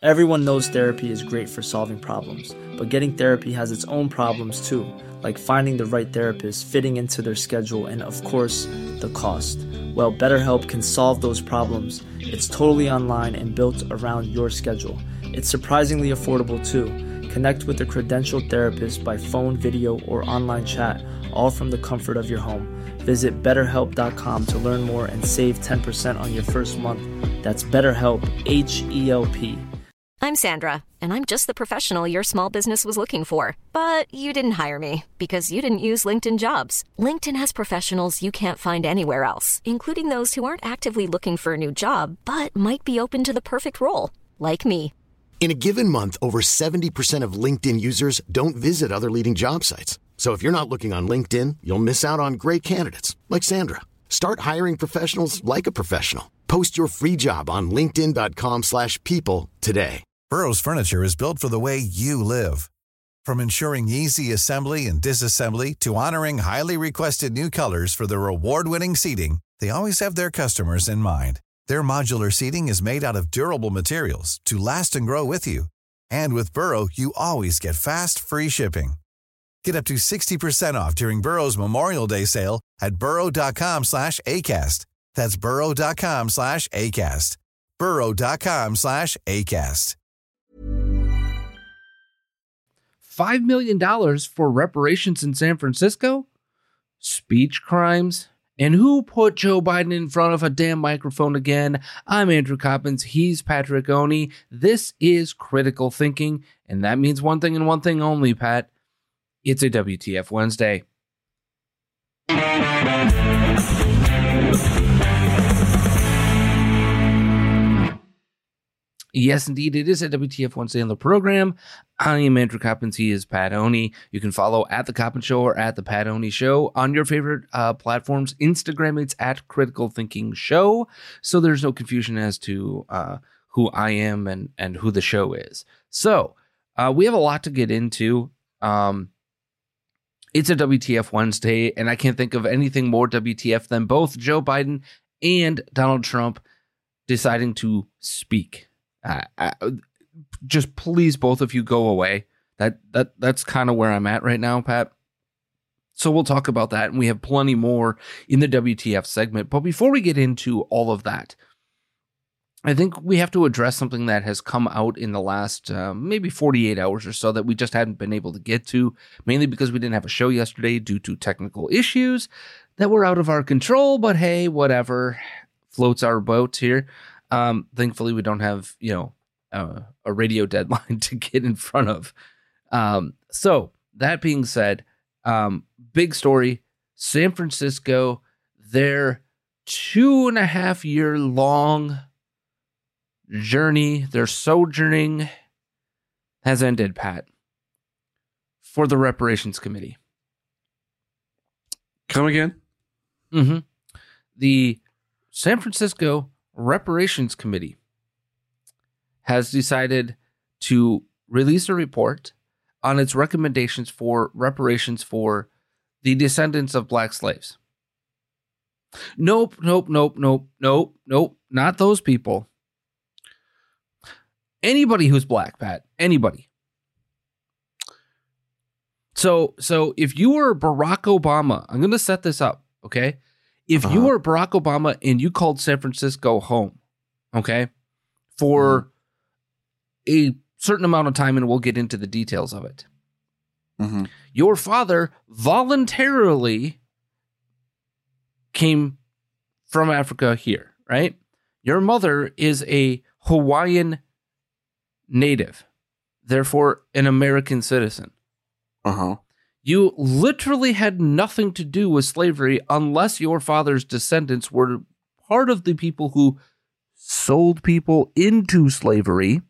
Everyone knows therapy is great for solving problems, but getting therapy has its own problems too, like finding the right therapist, fitting into their schedule, and of course, the cost. Well, BetterHelp can solve those problems. It's totally online and built around your schedule. It's surprisingly affordable too. Connect with a credentialed therapist by phone, video, or online chat, all from the comfort of your home. Visit BetterHelp.com to learn more and save 10% on your first month. That's BetterHelp, H-E-L-P. I'm Sandra, and I'm just the professional your small business was looking for. But you didn't hire me because you didn't use LinkedIn Jobs. LinkedIn has professionals you can't find anywhere else, including those who aren't actively looking for a new job, but might be open to the perfect role, like me. In a given month, over 70% of LinkedIn users don't visit other leading job sites. So if you're not looking on LinkedIn, you'll miss out on great candidates like Sandra. Start hiring professionals like a professional. Post your free job on linkedin.com/people today. Burrow's furniture is built for the way you live. From ensuring easy assembly and disassembly to honoring highly requested new colors for their award-winning seating, they always have their customers in mind. Their modular seating is made out of durable materials to last and grow with you. And with Burrow, you always get fast, free shipping. Get up to 60% off during Burrow's Memorial Day sale at burrow.com/ACAST. That's burrow.com/ACAST. burrow.com/ACAST. $5 million for reparations in San Francisco? Speech crimes? And who put Joe Biden in front of a damn microphone again? I'm Andrew Coppins. He's Patrick Oney. This is Critical Thinking, and that means one thing and one thing only, Pat. It's a WTF Wednesday. Yes, indeed, it is a WTF Wednesday on the program. I am Andrew Coppins. He is Pat Oney. You can follow at The Coppins Show or at The Pat Oney Show on your favorite platforms. Instagram, it's at Critical Thinking Show. So there's no confusion as to who I am and who the show is. So we have a lot to get into. It's a WTF Wednesday, and I can't think of anything more WTF than both Joe Biden and Donald Trump deciding to speak. Just please, both of you, go away. That's kind of where I'm at right now, Pat. So we'll talk about that, and we have plenty more in the WTF segment. But before we get into all of that, I think we have to address something that has come out in the last maybe 48 hours or so that we just hadn't been able to get to, mainly because we didn't have a show yesterday due to technical issues that were out of our control. But hey, whatever, floats our boat here. Thankfully, we don't have, a radio deadline to get in front of. So that being said, big story, San Francisco, their 2.5 year long journey, their sojourning has ended, Pat, for the Reparations Committee. Come again? Mm-hmm. The San Francisco Reparations Committee has decided to release a report on its recommendations for reparations for the descendants of black slaves. Nope, not those people. Anybody who's black, Pat, anybody. So if you were Barack Obama, I'm going to set this up, okay? If you were Barack Obama and you called San Francisco home, okay, for a certain amount of time, and we'll get into the details of it, your father voluntarily came from Africa here, right? Your mother is a Hawaiian native, therefore an American citizen. You literally had nothing to do with slavery unless your father's descendants were part of the people who sold people into slavery.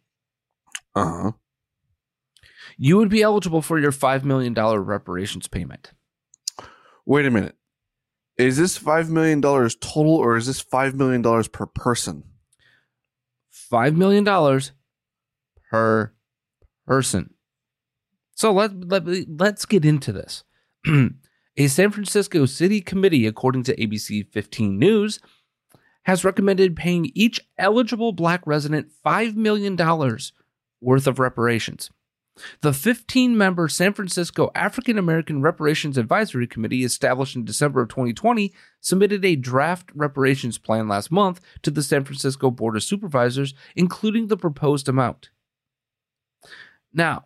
You would be eligible for your $5 million reparations payment. Wait a minute. Is this $5 million total, or is this $5 million per person? $5 million per person. So let's get into this. A San Francisco City Committee, according to ABC 15 News, has recommended paying each eligible black resident $5 million worth of reparations. The 15-member San Francisco African American Reparations Advisory Committee, established in December of 2020, submitted a draft reparations plan last month to the San Francisco Board of Supervisors, including the proposed amount. Now,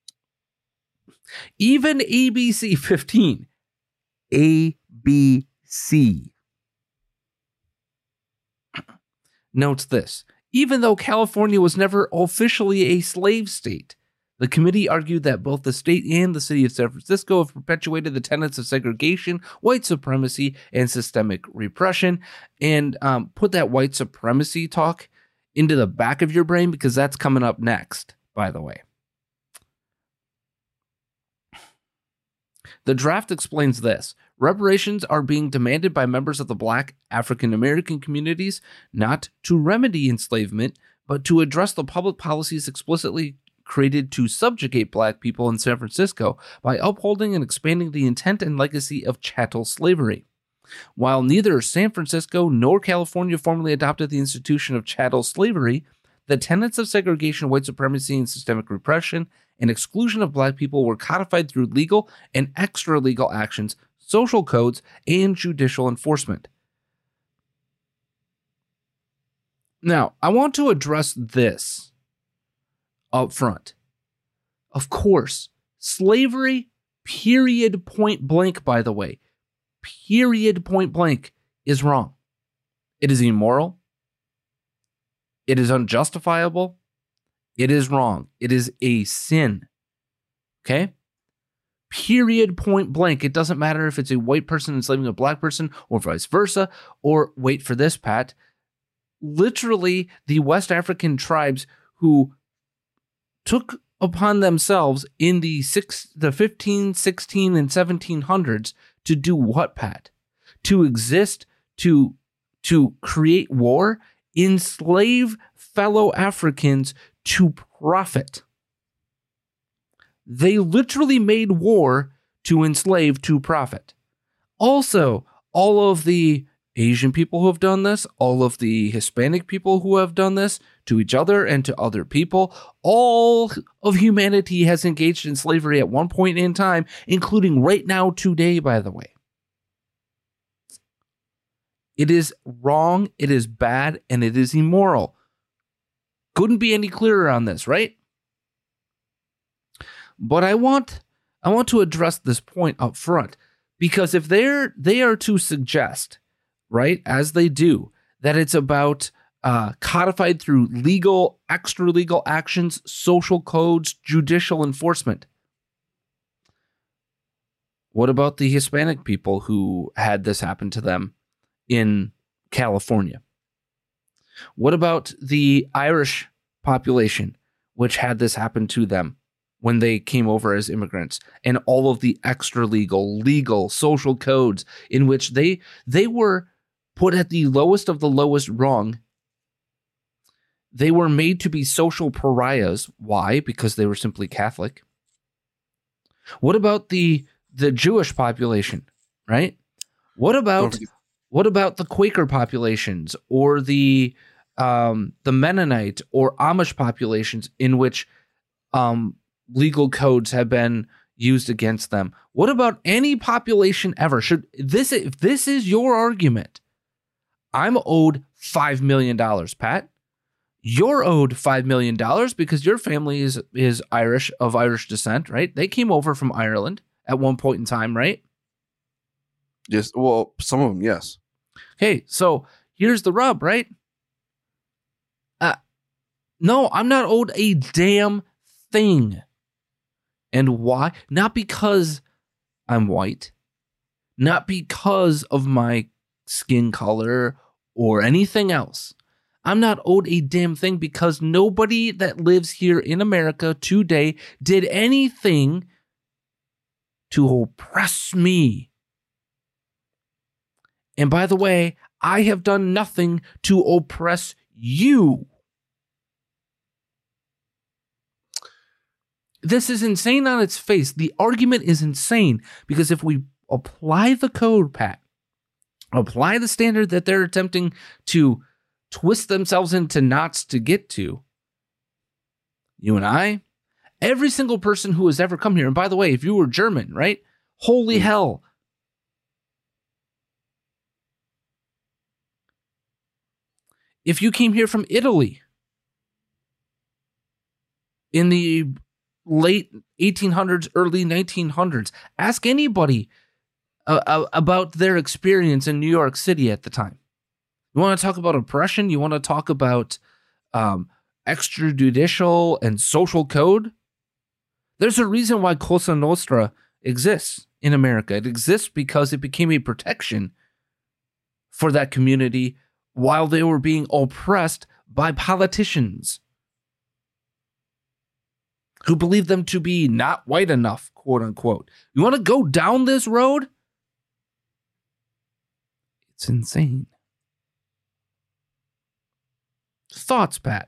even ABC 15, ABC, notes this. Even though California was never officially a slave state, the committee argued that both the state and the city of San Francisco have perpetuated the tenets of segregation, white supremacy, and systemic repression. And put that white supremacy talk into the back of your brain, because that's coming up next, by the way. The draft explains this. Reparations are being demanded by members of the Black African American communities, not to remedy enslavement, but to address the public policies explicitly created to subjugate Black people in San Francisco by upholding and expanding the intent and legacy of chattel slavery. While neither San Francisco nor California formally adopted the institution of chattel slavery, the tenets of segregation, white supremacy, and systemic repression and exclusion of Black people were codified through legal and extra-legal actions, social codes, and judicial enforcement. Now, I want to address this up front. Of course, slavery, period, point blank, by the way, period, point blank, is wrong. It is immoral. It is unjustifiable. It is wrong. It is a sin. Okay? Period, point blank. It doesn't matter if it's a white person enslaving a Black person or vice versa, or wait for this, Pat. Literally, the West African tribes who took upon themselves in the 15, 16, and 1700s to do what, Pat? To exist, to create war, enslave fellow Africans to profit. They literally made war to enslave to profit. Also, all of the Asian people who have done this, all of the Hispanic people who have done this to each other and to other people, all of humanity has engaged in slavery at one point in time, including right now, today, by the way. It is wrong, it is bad, and it is immoral. Couldn't be any clearer on this, right? But I want to address this point up front, because if they are to suggest, right, as they do, that it's about codified through legal, extra-legal actions, social codes, judicial enforcement. What about the Hispanic people who had this happen to them in California? What about the Irish population, which had this happen to them when they came over as immigrants, and all of the extra-legal, legal, social codes in which they were put at the lowest of the lowest rung? They were made to be social pariahs. Why? Because they were simply Catholic. What about the Jewish population, right? What about the Quaker populations, or the Mennonite or Amish populations in which legal codes have been used against them? What about any population ever? If this is your argument, I'm owed $5 million, Pat. You're owed $5 million because your family is Irish, of Irish descent, right? They came over from Ireland at one point in time, right? Yes. Well, some of them, yes. Okay, so here's the rub, right? No, I'm not owed a damn thing. And why? Not because I'm white, not because of my skin color or anything else. I'm not owed a damn thing because nobody that lives here in America today did anything to oppress me. And by the way, I have done nothing to oppress you. This is insane on its face. The argument is insane because if we apply the code, Pat, apply the standard that they're attempting to twist themselves into knots to get to, you and I, every single person who has ever come here. And by the way, if you were German, right? Holy hell. If you came here from Italy in the late 1800s, early 1900s, ask anybody about their experience in New York City at the time. You want to talk about oppression? You want to talk about extrajudicial and social code? There's a reason why Cosa Nostra exists in America. It exists because it became a protection for that community while they were being oppressed by politicians who believed them to be not white enough, quote unquote. You want to go down this road? It's insane. Thoughts, Pat?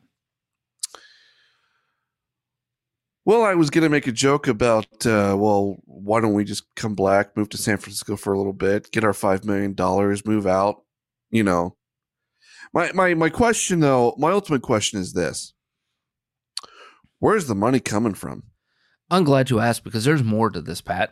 Well, I was going to make a joke about, why don't we just come back, move to San Francisco for a little bit, get our $5 million, move out, you know. My question, though, my ultimate question is this. Where's the money coming from? I'm glad you asked because there's more to this, Pat.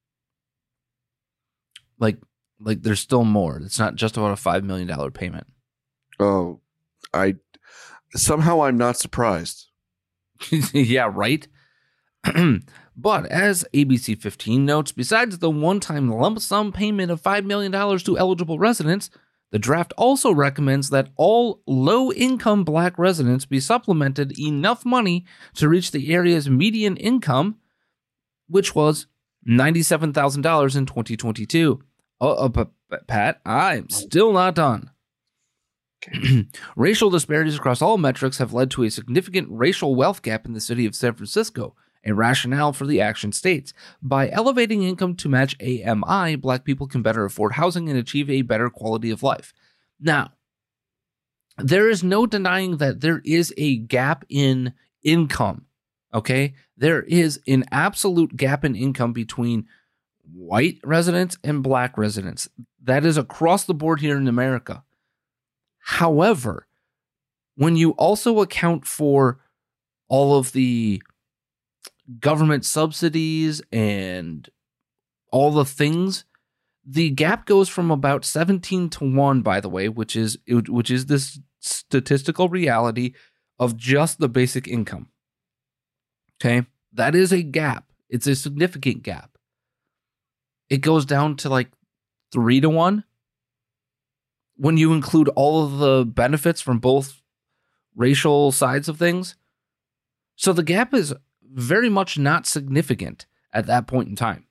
Like there's still more. It's not just about a $5 million payment. Oh, I'm not surprised. Yeah, right? But as ABC 15 notes, besides the one-time lump sum payment of $5 million to eligible residents, the draft also recommends that all low-income Black residents be supplemented enough money to reach the area's median income, which was $97,000 in 2022. Pat, I'm still not done. Racial disparities across all metrics have led to a significant racial wealth gap in the city of San Francisco, a rationale for the action states. By elevating income to match AMI, Black people can better afford housing and achieve a better quality of life. Now, there is no denying that there is a gap in income, okay? There is an absolute gap in income between white residents and Black residents. That is across the board here in America. However, when you also account for all of the government subsidies and all the things, the gap goes from about 17-1, by the way, which is this statistical reality of just the basic income. Okay, that is a gap. It's a significant gap. It goes down to like 3-1 when you include all of the benefits from both racial sides of things. So the gap is very much not significant at that point in time.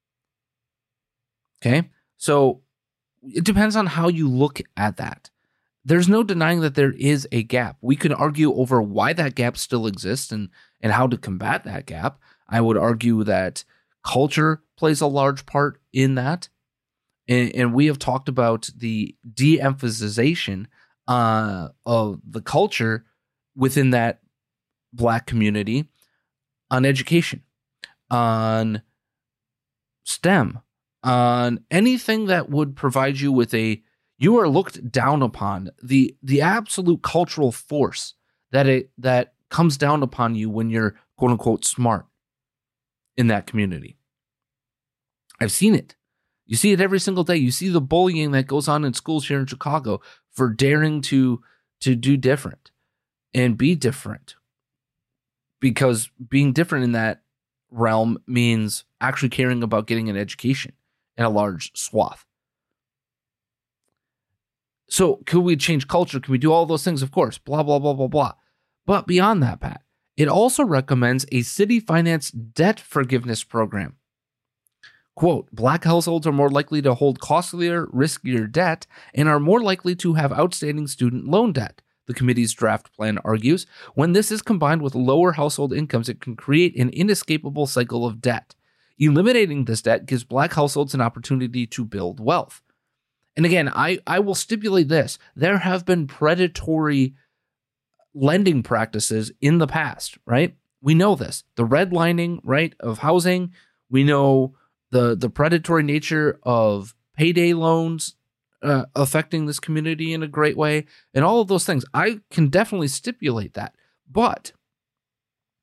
Okay, so it depends on how you look at that. There's no denying that there is a gap. We can argue over why that gap still exists and how to combat that gap. I would argue that culture plays a large part in that. And we have talked about the de-emphasization of the culture within that Black community on education, on STEM, on anything that would provide you with you are looked down upon, the absolute cultural force that comes down upon you when you're quote unquote smart in that community. I've seen it. You see it every single day. You see the bullying that goes on in schools here in Chicago for daring to do different and be different. Because being different in that realm means actually caring about getting an education in a large swath. So could we change culture? Can we do all those things? Of course. Blah, blah, blah, blah, blah. But beyond that, Pat, it also recommends a city finance debt forgiveness program. Quote, Black households are more likely to hold costlier, riskier debt and are more likely to have outstanding student loan debt, the committee's draft plan argues. When this is combined with lower household incomes, it can create an inescapable cycle of debt. Eliminating this debt gives Black households an opportunity to build wealth. And again, I will stipulate this. There have been predatory lending practices in the past, right? We know this. The redlining, right, of housing. We know the predatory nature of payday loans affecting this community in a great way, and all of those things. I can definitely stipulate that. But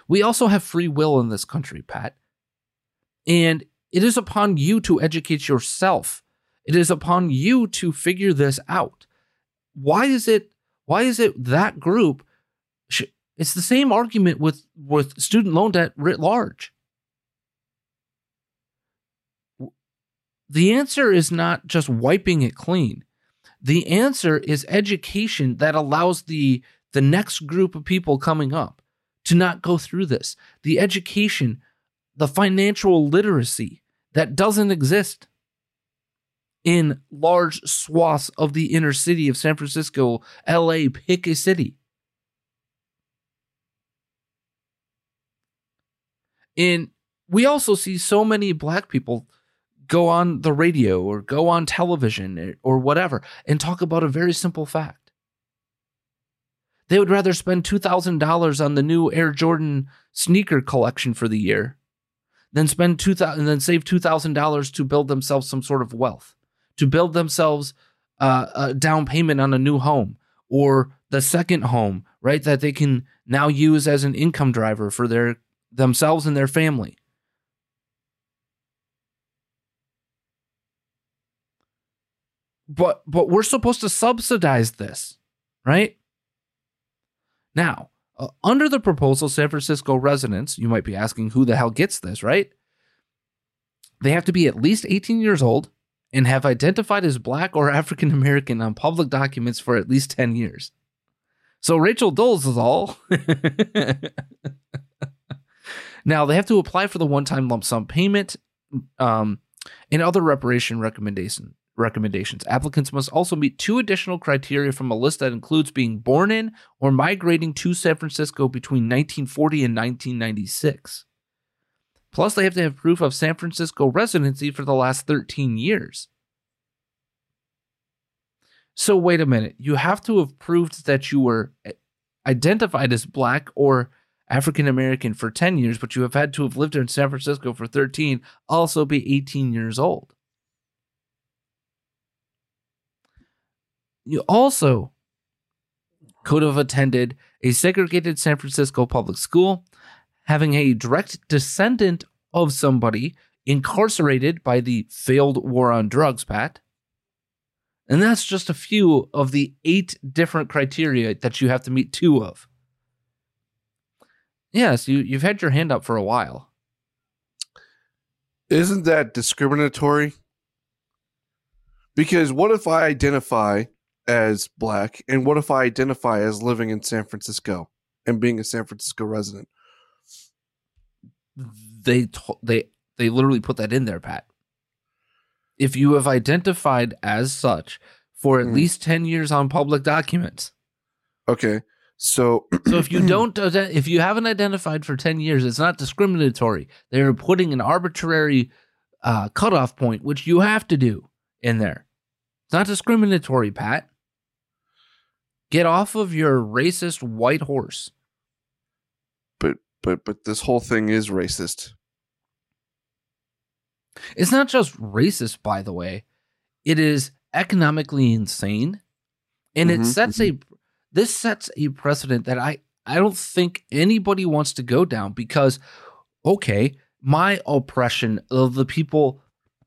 We also have free will in this country, Pat. And it is upon you to educate yourself. It is upon you to figure this out. Why is it that group? It's the same argument with student loan debt writ large. The answer is not just wiping it clean. The answer is education that allows the next group of people coming up to not go through this. The education, the financial literacy that doesn't exist in large swaths of the inner city of San Francisco, LA, pick a city. And we also see so many black people go on the radio or go on television or whatever and talk about a very simple fact. They would rather spend $2,000 on the new Air Jordan sneaker collection for the year than spend $2,000 and then save $2,000 to build themselves some sort of wealth, to build themselves a down payment on a new home or the second home, right? That they can now use as an income driver for themselves and their family. But we're supposed to subsidize this, right? Now, under the proposal, San Francisco residents, you might be asking who the hell gets this, right? They have to be at least 18 years old and have identified as Black or African American on public documents for at least 10 years. So Rachel Dolezal. Now, they have to apply for the one-time lump sum payment and other reparation recommendations. Applicants must also meet 2 additional criteria from a list that includes being born in or migrating to San Francisco between 1940 and 1996. Plus, they have to have proof of San Francisco residency for the last 13 years. So wait a minute. You have to have proved that you were identified as Black or African American for 10 years, but you have had to have lived in San Francisco for 13, also be 18 years old. You also could have attended a segregated San Francisco public school, having a direct descendant of somebody incarcerated by the failed war on drugs, Pat. And that's just a few of the 8 different criteria that you have to meet 2 of. Yes, you've had your hand up for a while. Isn't that discriminatory? Because what if I identify as Black, and what if I identify as living in San Francisco and being a San Francisco resident? They literally put that in there, Pat. If you have identified as such for at least 10 years on public documents. Okay. So if you haven't identified for 10 years, it's not discriminatory. They're putting an arbitrary cutoff point, which you have to do in there. It's not discriminatory, Pat. Get off of your racist white horse. But this whole thing is racist. It's not just racist, by the way. It is economically insane. And it sets a precedent that I don't think anybody wants to go down because, okay, my oppression of the people,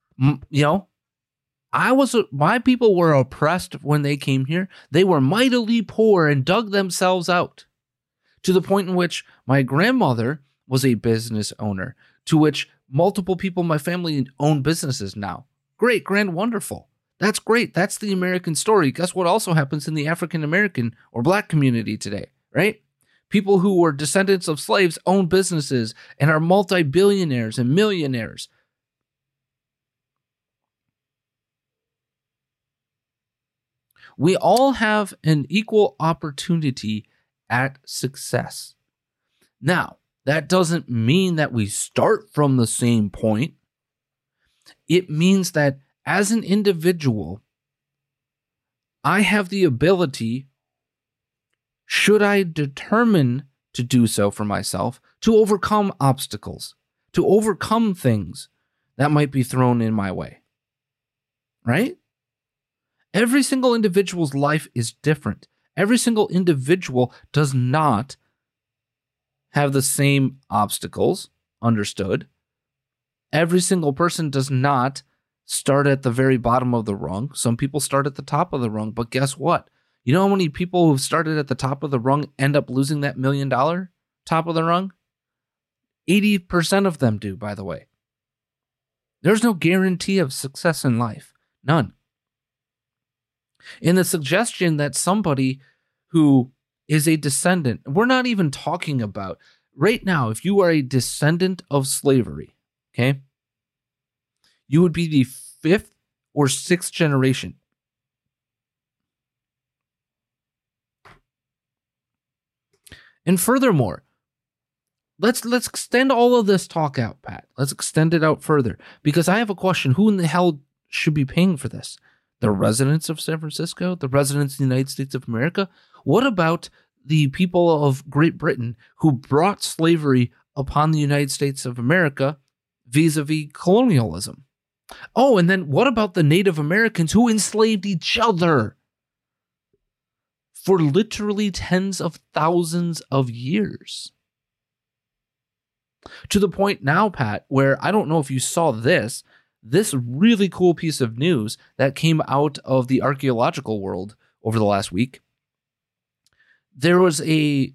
my people were oppressed when they came here. They were mightily poor and dug themselves out to the point in which my grandmother was a business owner, to which multiple people in my family own businesses now. Great, grand, wonderful. That's great. That's the American story. Guess what also happens in the African American or Black community today, right? People who were descendants of slaves own businesses and are multi-billionaires and millionaires. We all have an equal opportunity at success. Now, that doesn't mean that we start from the same point. It means that as an individual, I have the ability, should I determine to do so for myself, to overcome obstacles, to overcome things that might be thrown in my way. Right? Every single individual's life is different. Every single individual does not have the same obstacles, understood. Every single person does not start at the very bottom of the rung. Some people start at the top of the rung, but guess what? You know how many people who've started at the top of the rung end up losing that $1 million top of the rung? 80% of them do, by the way. There's no guarantee of success in life. None. And the suggestion that somebody who is a descendant, we're not even talking about, right now, if you are a descendant of slavery, okay, you would be the 5th or 6th generation. And furthermore, let's extend all of this talk out, Pat. Let's extend it out further, because I have a question. Who in the hell should be paying for this? The residents of San Francisco? The residents of the United States of America? What about the people of Great Britain who brought slavery upon the United States of America vis-a-vis colonialism? Oh, and then what about the Native Americans who enslaved each other for literally tens of thousands of years? To the point now, Pat, where I don't know if you saw this really cool piece of news that came out of the archaeological world over the last week. There was a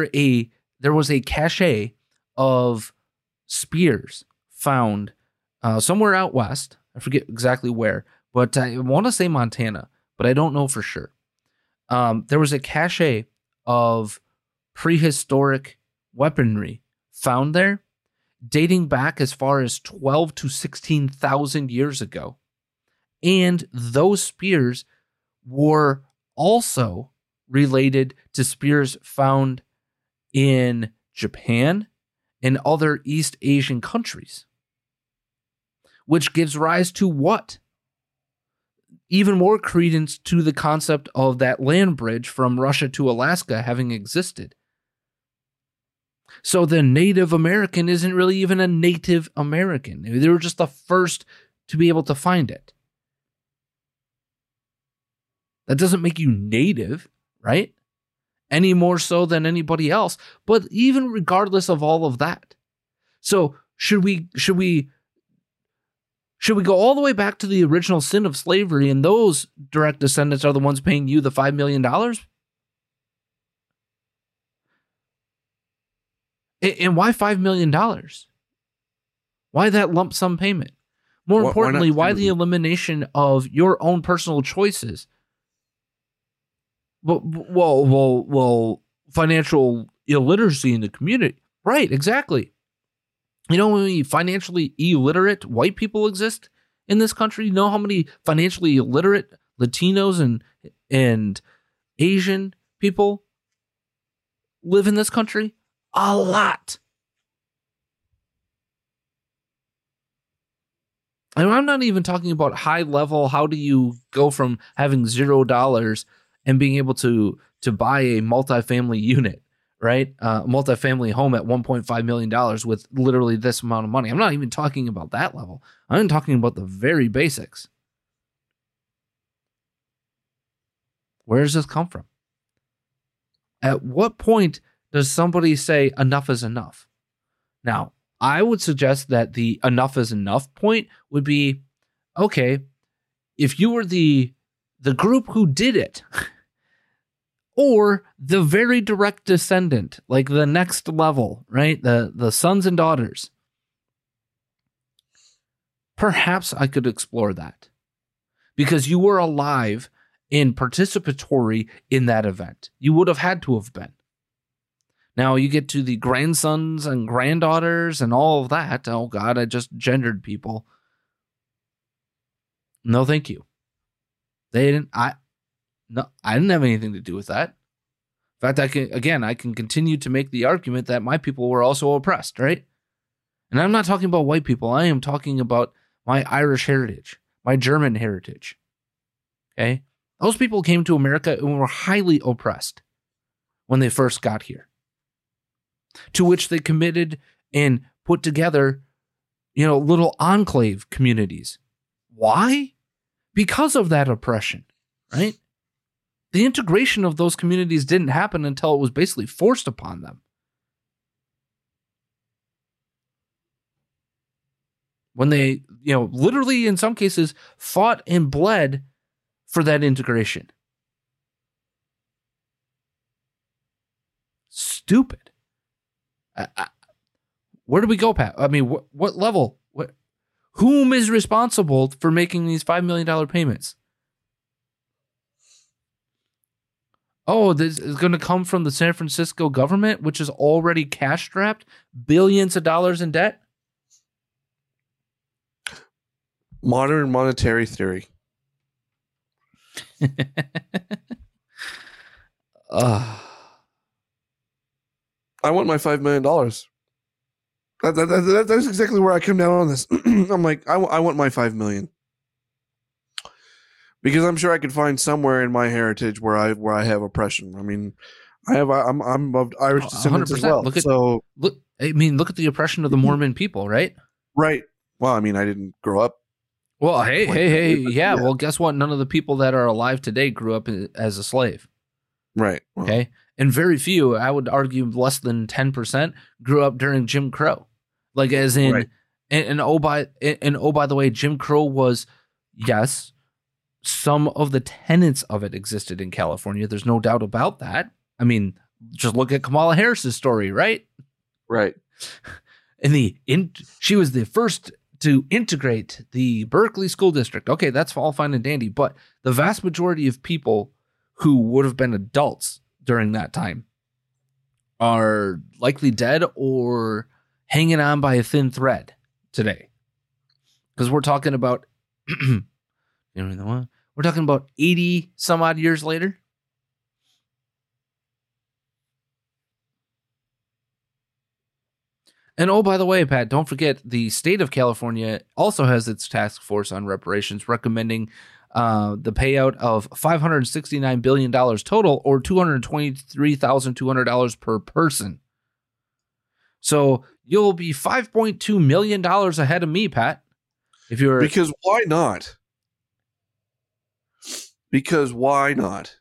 cache of spears found somewhere out west. I forget exactly where, but I want to say Montana, but I don't know for sure. There was a cache of prehistoric weaponry found there, dating back as far as 12 to 16,000 years ago. And those spears were also related to spears found in Japan and other East Asian countries. Which gives rise to what? Even more credence to the concept of that land bridge from Russia to Alaska having existed. So the Native American isn't really even a Native American. They were just the first to be able to find it. That doesn't make you native, right? Any more so than anybody else. But even regardless of all of that. So should we go all the way back to the original sin of slavery, and those direct descendants are the ones paying you the $5 million? And why $5 million? Why that lump sum payment? More importantly, why the elimination of your own personal choices? Well, financial illiteracy in the community. Right, exactly. You know how many financially illiterate white people exist in this country? You know how many financially illiterate Latinos and Asian people live in this country? A lot. And I'm not even talking about high level. How do you go from having $0 and being able to buy a multifamily unit, right? Multifamily home at $1.5 million with literally this amount of money. I'm not even talking about that level. I'm talking about the very basics. Where does this come from? At what point does somebody say enough is enough? Now, I would suggest that the enough is enough point would be, okay, if you were the group who did it, or the very direct descendant, like the next level, right? The sons and daughters. Perhaps I could explore that. Because you were alive and participatory in that event. You would have had to have been. Now you get to the grandsons and granddaughters and all of that. Oh God, I just gendered people. No, thank you. I didn't have anything to do with that. In fact, I can continue to make the argument that my people were also oppressed, right? And I'm not talking about white people. I am talking about my Irish heritage, my German heritage. Okay? Those people came to America and were highly oppressed when they first got here. To which they committed and put together, little enclave communities. Why? Because of that oppression, right? The integration of those communities didn't happen until it was basically forced upon them. when they, literally in some cases fought and bled for that integration. Stupid. Where do we go, Pat? I mean, what level? Whom is responsible for making these $5 million payments? Oh, this is going to come from the San Francisco government, which is already cash-strapped, billions of dollars in debt? Modern monetary theory. I want my $5 million. That's exactly where I come down on this. I'm like, I want my $5 million. Because I'm sure I could find somewhere in my heritage where I have oppression. I mean, I'm of Irish descendants as well. Look at the oppression of the Mormon people, right? Right. Well, I mean, I didn't grow up. Well, hey, yeah. Well, guess what? None of the people that are alive today grew up as a slave. Right. Well, okay. And very few, I would argue less than 10%, grew up during Jim Crow. Like as in, right. and oh by the way, Jim Crow was, yes, some of the tenets of it existed in California. There's no doubt about that. I mean, just look at Kamala Harris's story, right? Right. And she was the first to integrate the Berkeley School District. Okay, that's all fine and dandy, but the vast majority of people who would have been adults during that time are likely dead or hanging on by a thin thread today. Because we're talking about, we're talking about 80 some odd years later. And oh, by the way, Pat, don't forget the state of California also has its task force on reparations recommending the payout of $569 billion total, or $223,200 per person. So you'll be $5.2 million ahead of me, Pat. Because why not? Because why not?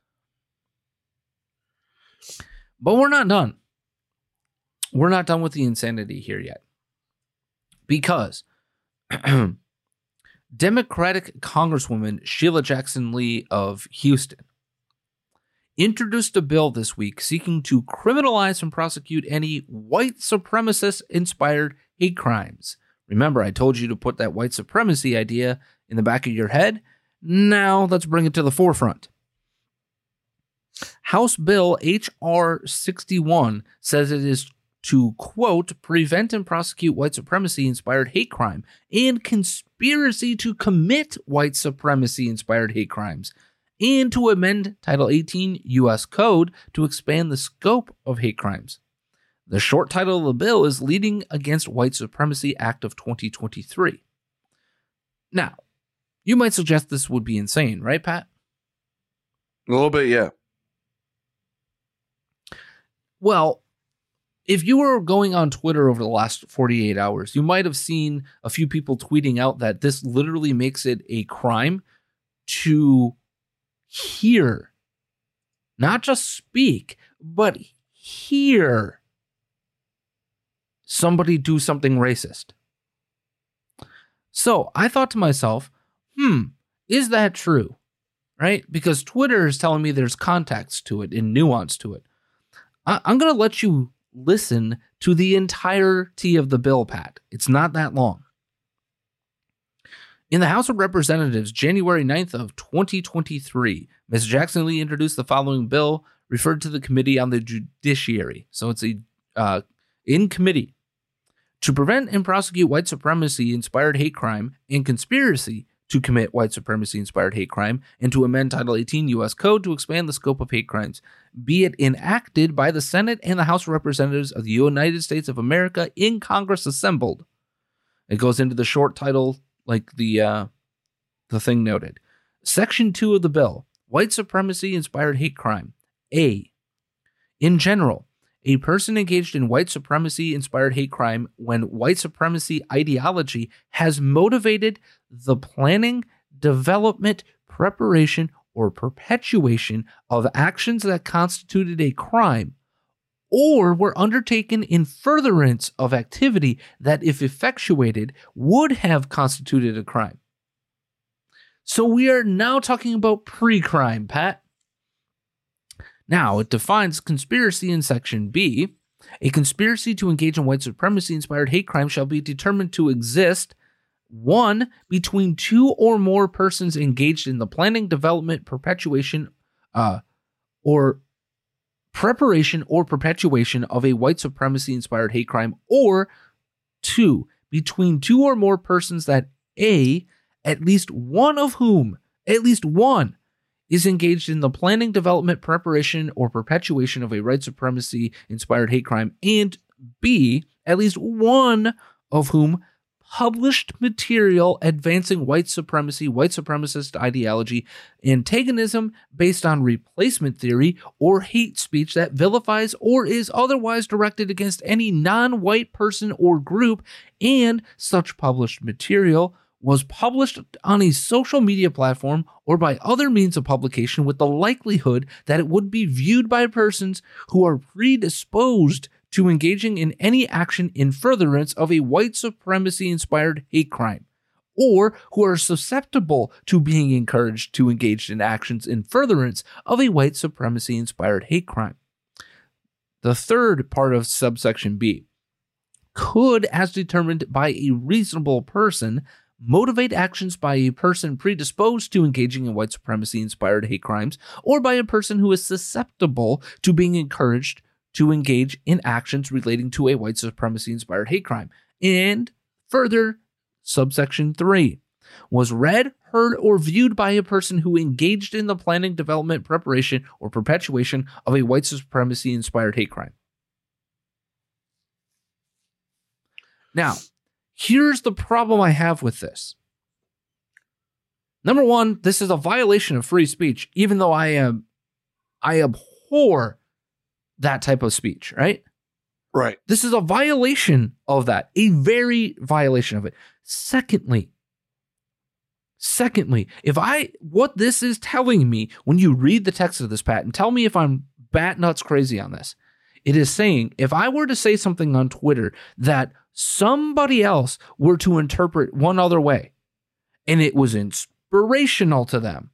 But we're not done. We're not done with the insanity here yet. Because Democratic Congresswoman Sheila Jackson Lee of Houston introduced a bill this week seeking to criminalize and prosecute any white supremacist-inspired hate crimes. Remember, I told you to put that white supremacy idea in the back of your head. Now let's bring it to the forefront. House Bill H.R. 61 says it is to, quote, prevent and prosecute white supremacy-inspired hate crime and conspiracy to commit white supremacy-inspired hate crimes, and to amend Title 18 U.S. Code to expand the scope of hate crimes. The short title of the bill is Leading Against White Supremacy Act of 2023. Now, you might suggest this would be insane, right, Pat? A little bit, yeah. Well, if you were going on Twitter over the last 48 hours, you might have seen a few people tweeting out that this literally makes it a crime to hear, not just speak, but hear somebody do something racist. So I thought to myself, is that true? Right? Because Twitter is telling me there's context to it and nuance to it. I'm going to let you listen to the entirety of the bill, Pat. It's not that long. In the House of Representatives, January 9th of 2023, Ms. Jackson Lee introduced the following bill referred to the Committee on the Judiciary. So it's in committee to prevent and prosecute white supremacy-inspired hate crime and conspiracy to commit white supremacy-inspired hate crime, and to amend Title 18 U.S. Code to expand the scope of hate crimes, be it enacted by the Senate and the House of Representatives of the United States of America in Congress assembled. It goes into the short title like the thing noted. Section 2 of the bill, white supremacy-inspired hate crime. A, in general, a person engaged in white supremacy-inspired hate crime when white supremacy ideology has motivated the planning, development, preparation, or perpetuation of actions that constituted a crime, or were undertaken in furtherance of activity that, if effectuated, would have constituted a crime. So we are now talking about pre-crime, Pat. Now, it defines conspiracy in Section B. A conspiracy to engage in white supremacy-inspired hate crime shall be determined to exist, 1, between 2 or more persons engaged in the planning, development, perpetuation, or preparation or perpetuation of a white supremacy-inspired hate crime, or 2, between 2 or more persons that A, at least one of whom, is engaged in the planning, development, preparation, or perpetuation of a white supremacy-inspired hate crime, and B, at least one of whom published material advancing white supremacy, white supremacist ideology, antagonism based on replacement theory, or hate speech that vilifies or is otherwise directed against any non-white person or group, and such published material was published on a social media platform or by other means of publication with the likelihood that it would be viewed by persons who are predisposed to engaging in any action in furtherance of a white supremacy-inspired hate crime, or who are susceptible to being encouraged to engage in actions in furtherance of a white supremacy-inspired hate crime. The third part of subsection B could, as determined by a reasonable person, motivate actions by a person predisposed to engaging in white supremacy-inspired hate crimes, or by a person who is susceptible to being encouraged to engage in actions relating to a white supremacy-inspired hate crime. And further, subsection 3 was read, heard, or viewed by a person who engaged in the planning, development, preparation, or perpetuation of a white supremacy-inspired hate crime. Now, here's the problem I have with this. Number one, this is a violation of free speech, even though I abhor that type of speech, right? Right. This is a violation of that, a very violation of it. Secondly, what this is telling me when you read the text of this, Pat, and tell me if I'm bat nuts crazy on this, it is saying if I were to say something on Twitter that somebody else were to interpret one other way, and it was inspirational to them,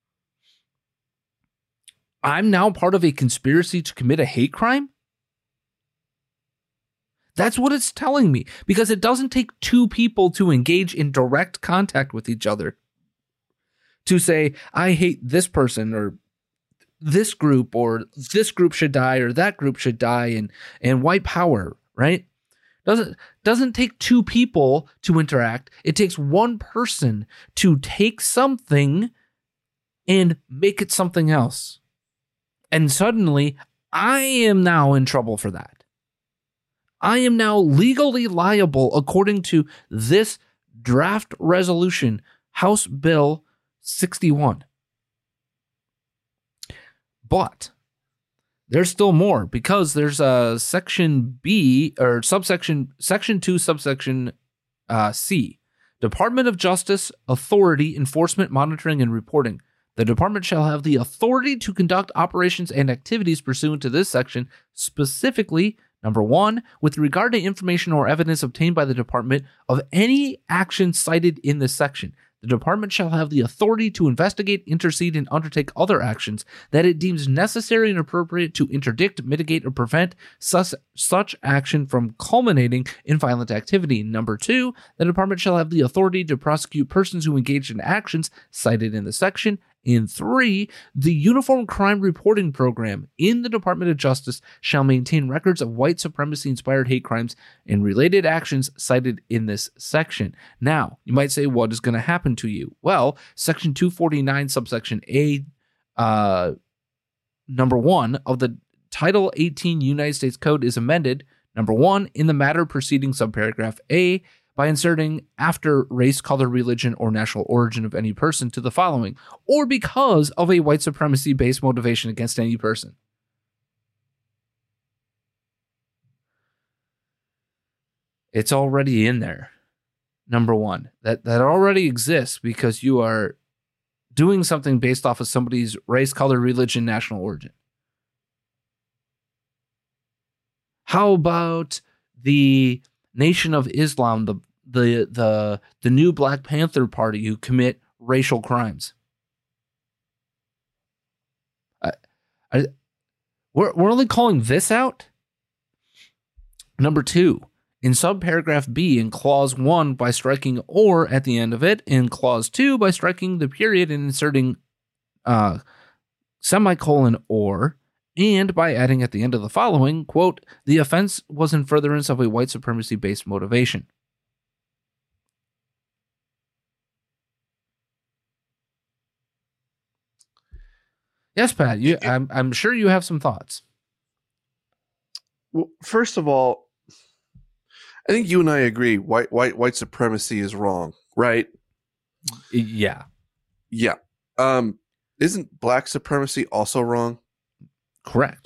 I'm now part of a conspiracy to commit a hate crime? That's what it's telling me, because it doesn't take 2 people to engage in direct contact with each other to say, I hate this person, or this group should die, or that group should die, and white power, right? Doesn't take 2 people to interact. It takes one person to take something and make it something else. And suddenly, I am now in trouble for that. I am now legally liable according to this draft resolution, House Bill 61. But there's still more, because there's a section B, or section 2, subsection C. Department of Justice Authority, Enforcement, Monitoring, and Reporting. The department shall have the authority to conduct operations and activities pursuant to this section, specifically, number 1, with regard to information or evidence obtained by the department of any action cited in this section. The department shall have the authority to investigate, intercede, and undertake other actions that it deems necessary and appropriate to interdict, mitigate, or prevent such action from culminating in violent activity. Number 2, the department shall have the authority to prosecute persons who engage in actions cited in the section. And 3, the Uniform Crime Reporting Program in the Department of Justice shall maintain records of white supremacy-inspired hate crimes and related actions cited in this section. Now, you might say, what is going to happen to you? Well, Section 249, subsection A, number 1 of the Title 18 United States Code is amended, number 1, in the matter preceding subparagraph A, by inserting after race, color, religion, or national origin of any person to the following, or because of a white supremacy-based motivation against any person. It's already in there. Number 1, that already exists because you are doing something based off of somebody's race, color, religion, national origin. How about the Nation of Islam, the new Black Panther Party who commit racial crimes? We're only calling this out. Number 2, in subparagraph B in clause 1 by striking or at the end of it, in clause 2 by striking the period and inserting semicolon or, and by adding at the end of the following, quote, the offense was in furtherance of a white supremacy-based motivation. Yes, Pat, I'm sure you have some thoughts. Well, first of all, I think you and I agree white supremacy is wrong, right? Yeah. Yeah. Isn't black supremacy also wrong? Correct.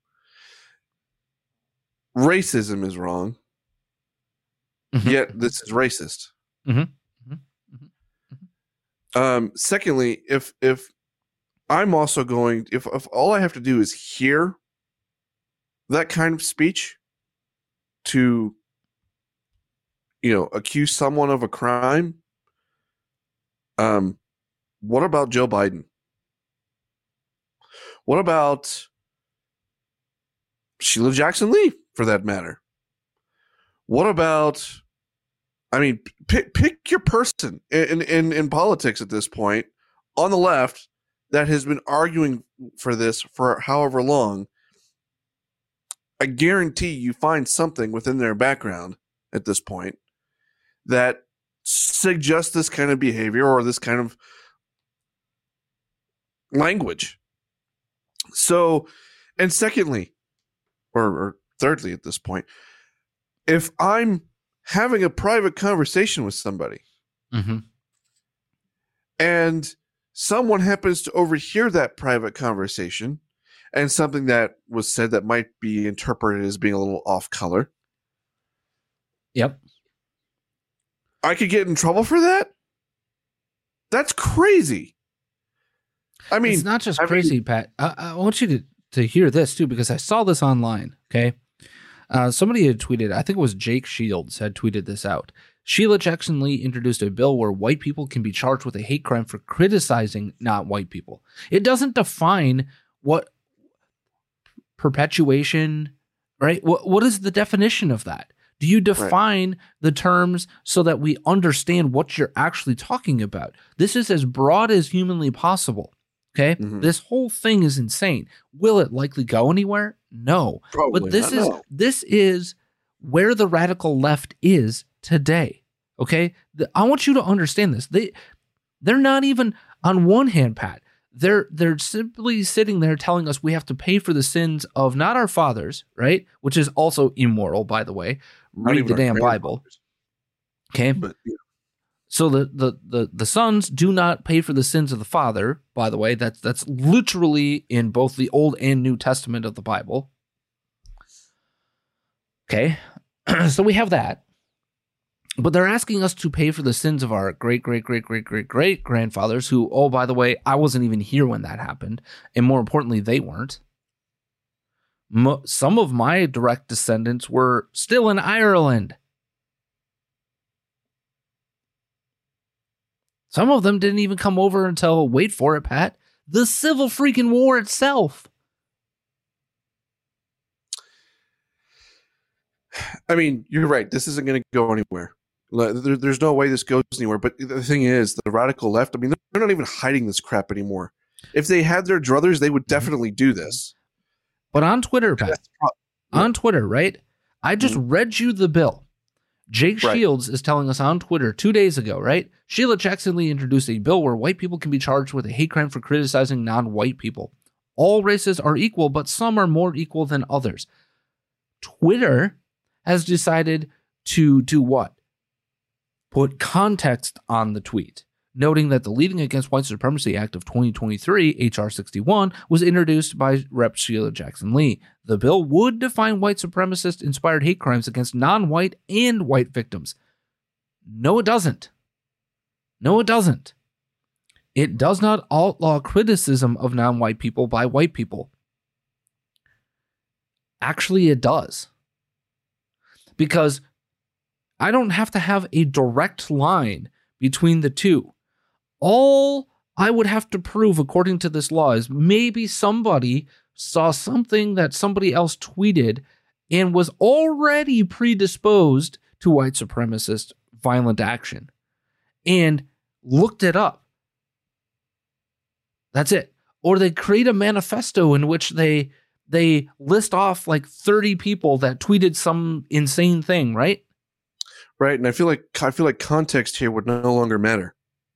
Racism is wrong. Mm-hmm. Yet this is racist. Mm-hmm. Mm-hmm. Secondly, if I'm also going, if all I have to do is hear that kind of speech to, accuse someone of a crime, what about Joe Biden? What about Sheila Jackson Lee, for that matter? What about, pick your person in politics at this point on the left that has been arguing for this for however long. I guarantee you find something within their background at this point that suggests this kind of behavior or this kind of language. So, and secondly, or thirdly at this point, if I'm having a private conversation with somebody mm-hmm. and someone happens to overhear that private conversation and something that was said that might be interpreted as being a little off color. Yep. I could get in trouble for that? That's crazy. I mean, it's not just crazy, Pat. I want you to hear this too, because I saw this online. Okay. Somebody had tweeted, I think it was Jake Shields had tweeted this out. Sheila Jackson Lee introduced a bill where white people can be charged with a hate crime for criticizing not white people. It doesn't define what perpetuation, right? What is the definition of that? Do you define the terms so that we understand what you're actually talking about? This is as broad as humanly possible. Okay. Mm-hmm. This whole thing is insane. Will it likely go anywhere? No. Probably but this not, is no. This is where the radical left is today. Okay. I want you to understand this. They're not even, on one hand, Pat, they're simply sitting there telling us we have to pay for the sins of not our fathers, right? Which is also immoral, by the way. Read the damn Bible. Okay. But, yeah. So the sons do not pay for the sins of the father, by the way. That's literally in both the Old and New Testament of the Bible. Okay. So we have that. But they're asking us to pay for the sins of our great-great-great-great-great-great-grandfathers who, oh, by the way, I wasn't even here when that happened. And more importantly, they weren't. Some of my direct descendants were still in Ireland. Some of them didn't even come over until, wait for it, Pat, the Civil freaking War itself. I mean, you're right. This isn't going to go anywhere. There's no way this goes anywhere. But the thing is, the radical left, I mean, they're not even hiding this crap anymore. If they had their druthers, they would definitely do this. But on Twitter, Pat, on Twitter, right? I just read you the bill. Jake Shields is telling us on Twitter 2 days ago, right? Sheila Jackson Lee introduced a bill where white people can be charged with a hate crime for criticizing non-white people. All races are equal, but some are more equal than others. Twitter has decided to do what? Put context on the tweet, noting that the Leading Against White Supremacy Act of 2023, H.R. 61, was introduced by Rep. Sheila Jackson Lee. The bill would define white supremacist-inspired hate crimes against non-white and white victims. No, it doesn't. No, it doesn't. It does not outlaw criticism of non-white people by white people. Actually, it does. because I don't have to have a direct line between the two. All I would have to prove, according to this law, is maybe somebody saw something that somebody else tweeted and was already predisposed to white supremacist violent action and looked it up. That's it. Or they create a manifesto in which they list off like 30 people that tweeted some insane thing, right? Right, and I feel like context here would no longer matter.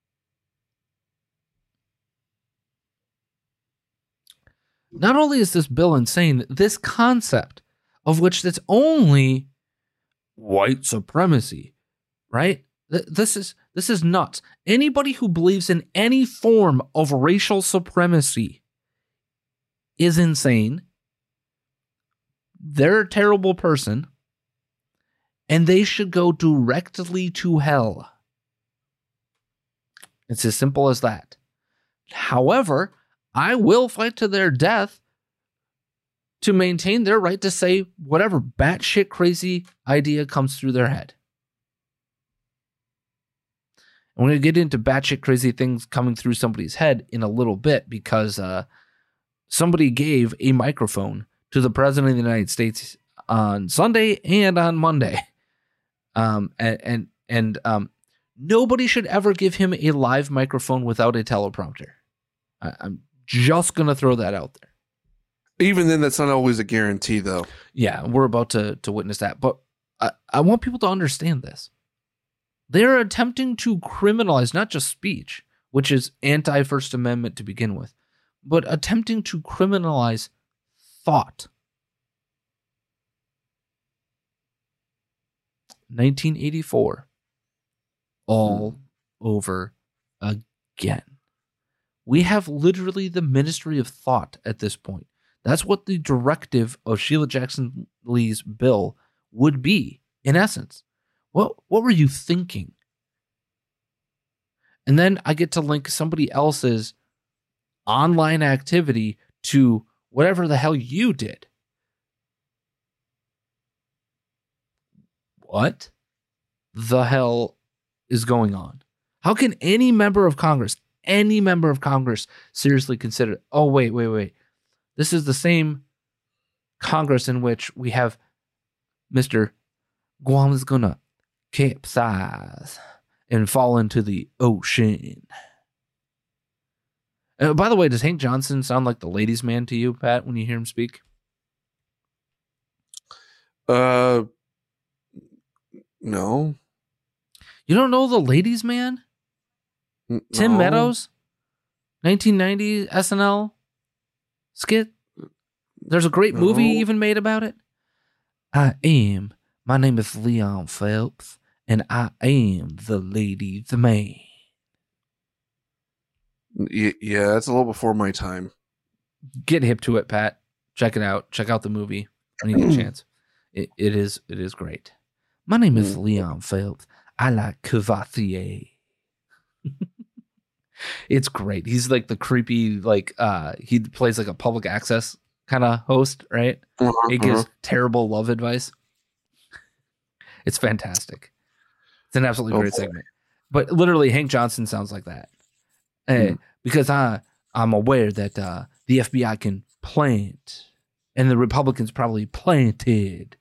Not only is this bill insane, this concept of which that's only white supremacy, right? This is nuts. Anybody who believes in any form of racial supremacy is insane. They're a terrible person, and they should go directly to hell. It's as simple as that. However, I will fight to their death to maintain their right to say whatever batshit crazy idea comes through their head. I'm going to get into batshit crazy things coming through somebody's head in a little bit because somebody gave a microphone to the President of the United States on Sunday and on Monday. And nobody should ever give him a live microphone without a teleprompter. I'm just going to throw that out there. Even then, that's not always a guarantee, though. Yeah, we're about to witness that. But I want people to understand this. They're attempting to criminalize not just speech, which is anti-First Amendment to begin with, but attempting to criminalize thought. 1984. All over again. We have literally the Ministry of Thought at this point. That's what the directive of Sheila Jackson Lee's bill would be, in essence. What were you thinking? And then I get to link somebody else's online activity to whatever the hell you did. What the hell is going on? How can any member of Congress seriously consider, oh, wait. This is the same Congress in which we have Mr. Guam is gonna capsize and fall into the ocean. By the way, does Hank Johnson sound like the ladies' man to you, Pat, when you hear him speak? No. You don't know the ladies' man? No. Tim Meadows? 1990 SNL skit? There's a great movie even made about it. My name is Leon Phelps, and I am the ladies' man. Yeah, that's a little before my time. Get hip to it, Pat. Check it out. Check out the movie when you get a chance. It is great. My name is Leon Phelps. I like Cavassier. It's great. He's like the creepy, he plays like a public access kind of host, right? He gives terrible love advice. It's fantastic. It's an absolutely great segment. But literally, Hank Johnson sounds like that. Because I'm aware that the FBI can plant, and the Republicans probably planted.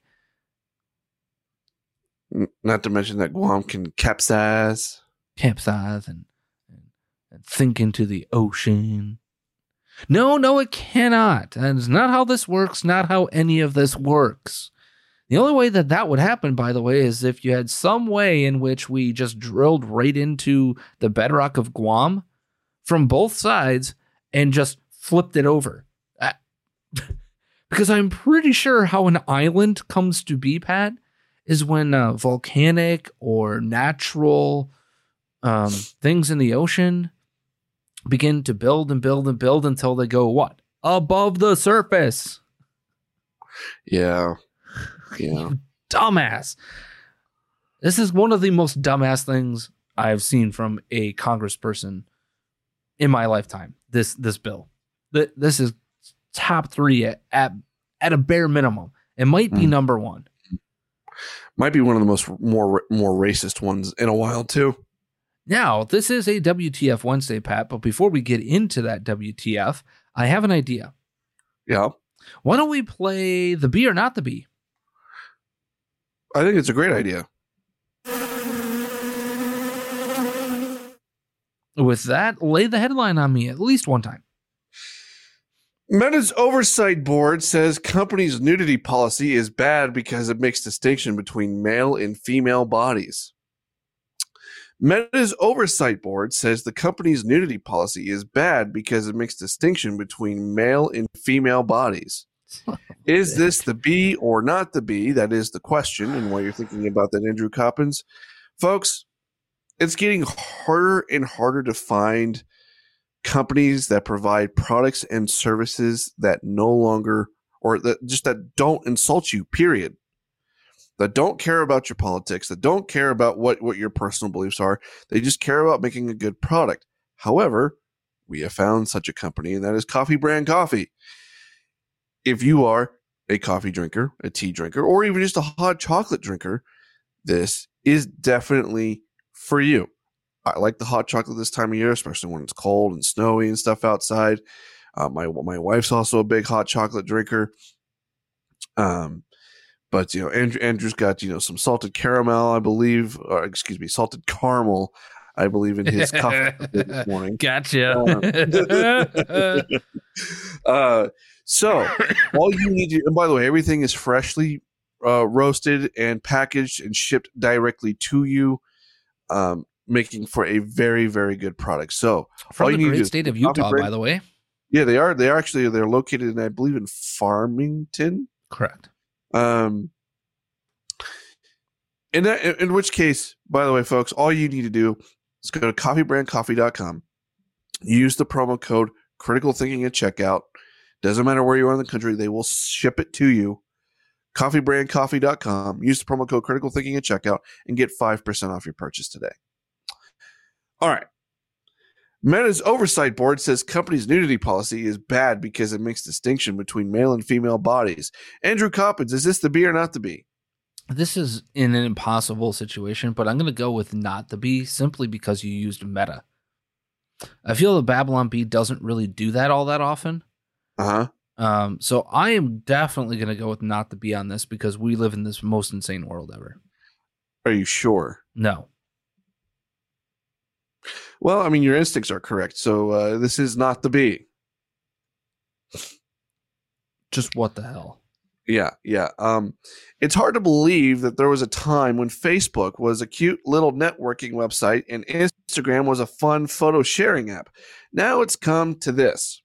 Not to mention that Guam can capsize and sink into the ocean. No, it cannot. That is not how this works, not how any of this works. The only way that would happen, by the way, is if you had some way in which we just drilled right into the bedrock of Guam from both sides and just flipped it over. Because I'm pretty sure how an island comes to be, Pat, is when volcanic or natural things in the ocean begin to build and build and build until they go what? Above the surface. Yeah. Dumbass. This is one of the most dumbass things I've seen from a congressperson in my lifetime. This bill. This is top 3 at a bare minimum. It might be number 1. Might be one of the more racist ones in a while too. Now, this is a WTF Wednesday, Pat, but before we get into that WTF, I have an idea. Yeah. Why don't we play the bee or not the bee? I think it's a great idea. With that, lay the headline on me at least one time. Meta's oversight board says company's nudity policy is bad because it makes distinction between male and female bodies. Meta's oversight board says the company's nudity policy is bad because it makes distinction between male and female bodies. Is this the bee or not the bee? That is the question. And while you're thinking about that, Andrew Coppins, folks, it's getting harder and harder to find companies that provide products and services that no longer, or that don't insult you, period. That don't care about your politics, that don't care about what your personal beliefs are. They just care about making a good product. However, we have found such a company, and that is Coffee Brand Coffee. If you are a coffee drinker, a tea drinker, or even just a hot chocolate drinker, this is definitely for you. I like the hot chocolate this time of year, especially when it's cold and snowy and stuff outside. My wife's also a big hot chocolate drinker. But Andrew's got some salted caramel, I believe, salted caramel, I believe, in his coffee this morning. Gotcha. So all you need to, and by the way, everything is freshly roasted and packaged and shipped directly to you, making for a very, very good product. So from the great state of Utah, by the way. Yeah, they are. They're located in, I believe, in Farmington. Correct. In which case, by the way, folks, all you need to do is go to coffeebrandcoffee.com. Use the promo code Critical Thinking at checkout. Doesn't matter where you are in the country, they will ship it to you. Coffeebrandcoffee.com. Use the promo code Critical Thinking at checkout and get 5% off your purchase today. All right. Meta's oversight board says company's nudity policy is bad because it makes distinction between male and female bodies. Andrew Coppins, is this the bee or not the bee? This is in an impossible situation, but I'm going to go with not the bee simply because you used Meta. I feel the Babylon Bee doesn't really do that all that often. Uh-huh. So I am definitely going to go with not the bee on this because we live in this most insane world ever. Are you sure? No. Well, I mean, your instincts are correct. So this is not the bee. Just what the hell? Yeah. It's hard to believe that there was a time when Facebook was a cute little networking website and Instagram was a fun photo sharing app. Now it's come to this.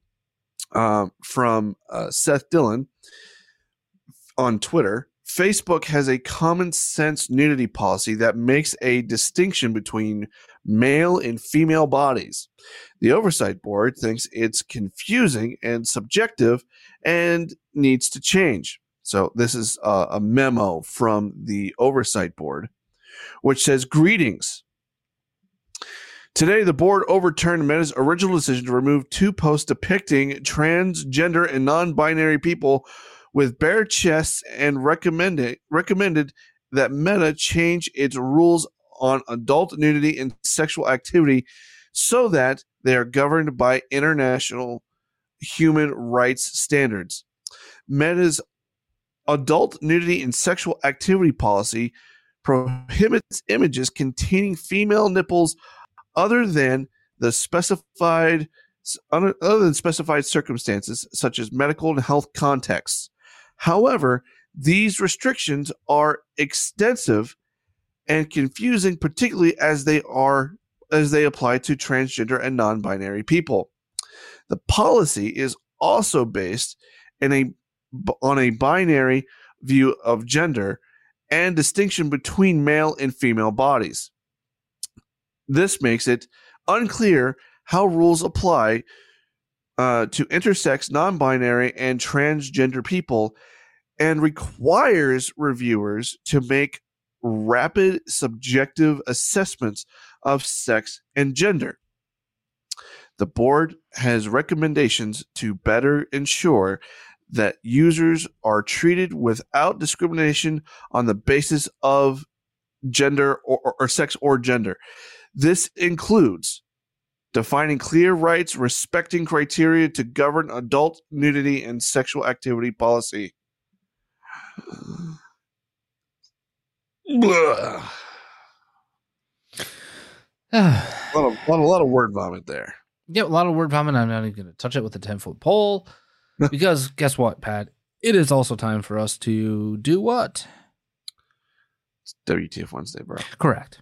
From Seth Dillon on Twitter, Facebook has a common sense nudity policy that makes a distinction between male and female bodies. The oversight board thinks it's confusing and subjective and needs to change. So this is a memo from the oversight board, which says, "Greetings. Today, the board overturned Meta's original decision to remove 2 posts depicting transgender and non-binary people with bare chests and recommended that Meta change its rules on adult nudity and sexual activity so that they are governed by international human rights standards. Meta's adult nudity and sexual activity policy prohibits images containing female nipples other than specified circumstances such as medical and health contexts. However, these restrictions are extensive and confusing, particularly as they apply to transgender and non-binary people. The policy is also based on a binary view of gender and distinction between male and female bodies. This makes it unclear how rules apply to intersex, non-binary, and transgender people, and requires reviewers to make rapid subjective assessments of sex and gender. The board has recommendations to better ensure that users are treated without discrimination on the basis of gender or sex or gender. This includes defining clear rights, respecting criteria to govern adult nudity and sexual activity policy. Blah. a lot of word vomit there. Yeah, a lot of word vomit. I'm not even going to touch it with a 10-foot pole because guess what, Pat? It is also time for us to do what? It's WTF Wednesday, bro. Correct.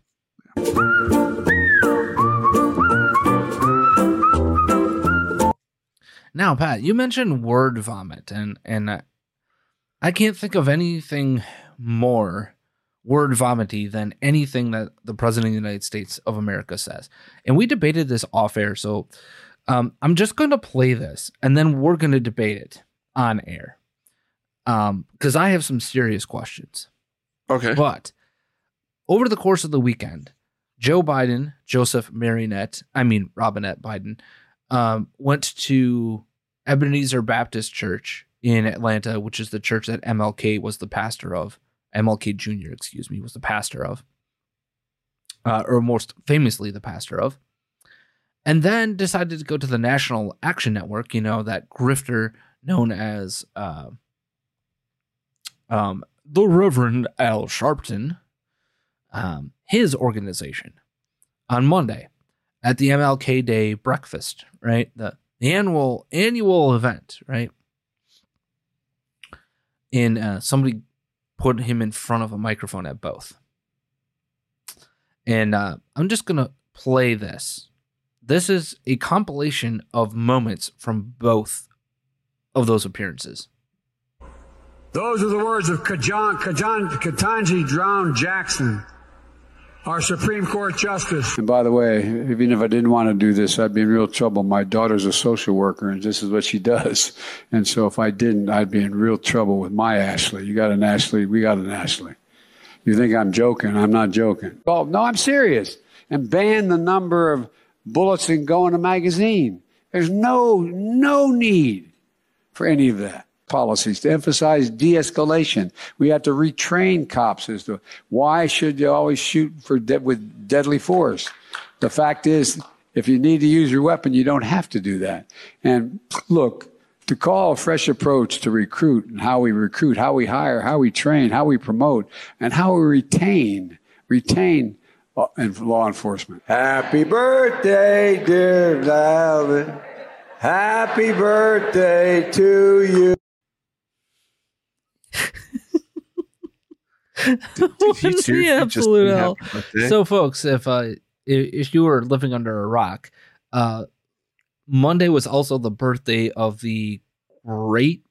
Now, Pat, you mentioned word vomit, and I can't think of anything more word vomity than anything that the President of the United States of America says. And we debated this off air, so I'm just going to play this, and then we're going to debate it on air because I have some serious questions. Okay. But over the course of the weekend, Joe Biden, Robinette Biden, went to Ebenezer Baptist Church in Atlanta, which is the church that MLK was the pastor of. MLK Jr., was the pastor of. Or most famously the pastor of. And then decided to go to the National Action Network, that grifter known as the Reverend Al Sharpton, his organization, on Monday at the MLK Day breakfast, right? The annual event, right? And somebody put him in front of a microphone at both. And I'm just going to play this. This is a compilation of moments from both of those appearances. Those are the words of Ketanji Brown Jackson, our Supreme Court Justice. And by the way, even if I didn't want to do this, I'd be in real trouble. My daughter's a social worker, and this is what she does. And so if I didn't, I'd be in real trouble with my Ashley. You got an Ashley, we got an Ashley. You think I'm joking? I'm not joking. Oh, no, I'm serious. And ban the number of bullets that go in a magazine. There's no need for any of that. Policies to emphasize de-escalation. We have to retrain cops as to why should you always shoot with deadly force. The fact is, if you need to use your weapon, you don't have to do that. And look, to call a fresh approach to recruit and how we recruit, how we hire, how we train, how we promote, and how we retain in law enforcement. Happy birthday, dear Alvin. Happy birthday to you. So, folks, if you were living under a rock, Monday was also the birthday of the great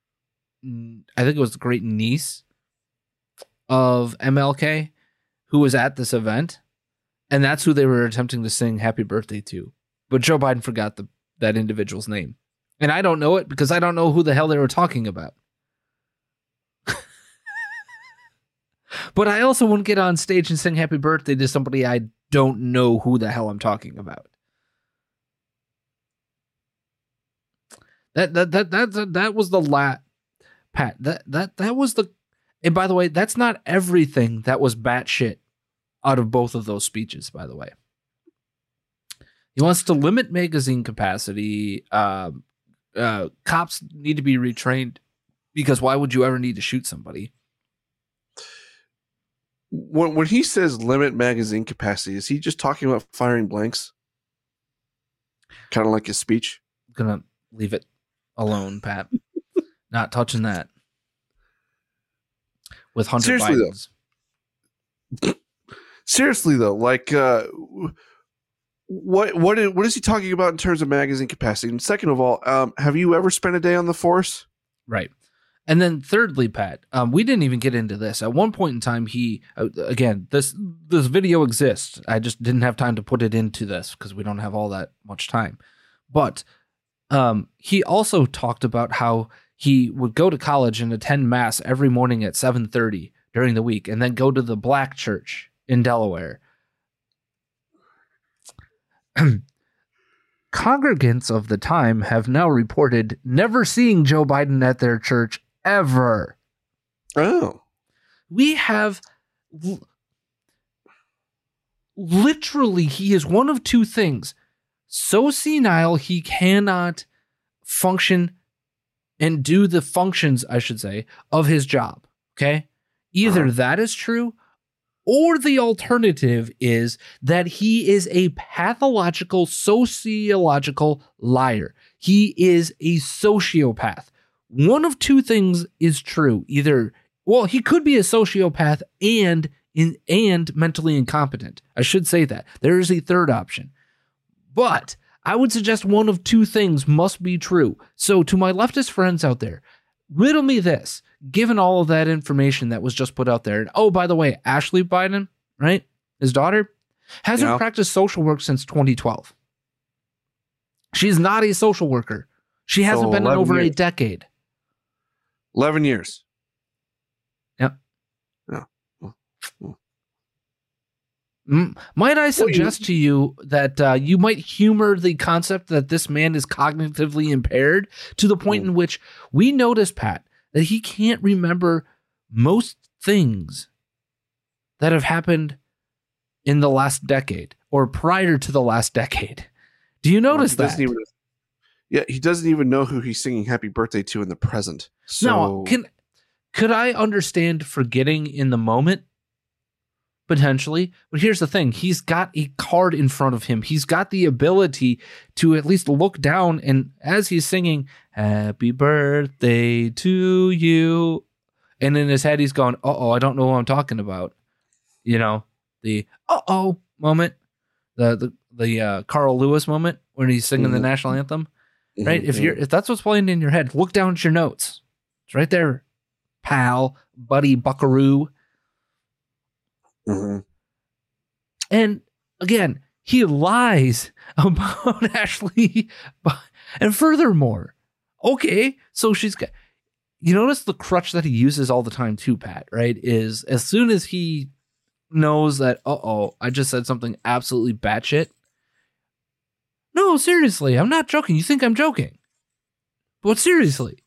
niece of MLK, who was at this event, and that's who they were attempting to sing "Happy Birthday" to. But Joe Biden forgot that individual's name, and I don't know it because I don't know who the hell they were talking about. But I also wouldn't get on stage and sing happy birthday to somebody I don't know who the hell I'm talking about. That was the Pat. That was the. And by the way, that's not everything that was batshit out of both of those speeches. By the way, he wants to limit magazine capacity. Cops need to be retrained because why would you ever need to shoot somebody? When he says limit magazine capacity, is he just talking about firing blanks? Kind of like his speech? I'm going to leave it alone, Pat. Not touching that. With Hunter Bidens. Seriously, though, like, what is he talking about in terms of magazine capacity? And second of all, have you ever spent a day on the force? Right. And then thirdly, Pat, we didn't even get into this. At one point in time, he, again, this video exists. I just didn't have time to put it into this because we don't have all that much time. But he also talked about how he would go to college and attend mass every morning at 7:30 during the week and then go to the black church in Delaware. congregants of the time have now reported never seeing Joe Biden at their church ever. Oh. We have literally, he is one of two things. So senile, he cannot function and do the functions, I should say, of his job. Okay? Either that is true, or the alternative is that he is a pathological, sociological liar. He is a sociopath. One of two things is true. Either, well, he could be a sociopath and mentally incompetent. I should say that. There is a third option. But I would suggest one of two things must be true. So to my leftist friends out there, riddle me this, given all of that information that was just put out there. And oh, by the way, Ashley Biden, right? His daughter hasn't practiced social work since 2012. She's not a social worker. She hasn't been in over a decade. 11 years. Yep. Yeah. Might I suggest to you that you might humor the concept that this man is cognitively impaired to the point in which we notice, Pat, that he can't remember most things that have happened in the last decade or prior to the last decade. Do you notice that? He doesn't even know who he's singing happy birthday to in the present. So could I understand forgetting in the moment? Potentially. But here's the thing. He's got a card in front of him. He's got the ability to at least look down, and as he's singing, happy birthday to you, and in his head he's going, uh-oh, I don't know what I'm talking about. You know, the uh-oh moment, the Carl Lewis moment when he's singing the national anthem, right? If that's what's playing in your head, look down at your notes. It's right there, pal, buddy, buckaroo. And again, he lies about Ashley. And furthermore, okay, so she's got, you notice the crutch that he uses all the time too, Pat, right? Is as soon as he knows that, uh-oh, I just said something absolutely batshit. No, seriously, I'm not joking. You think I'm joking. But seriously.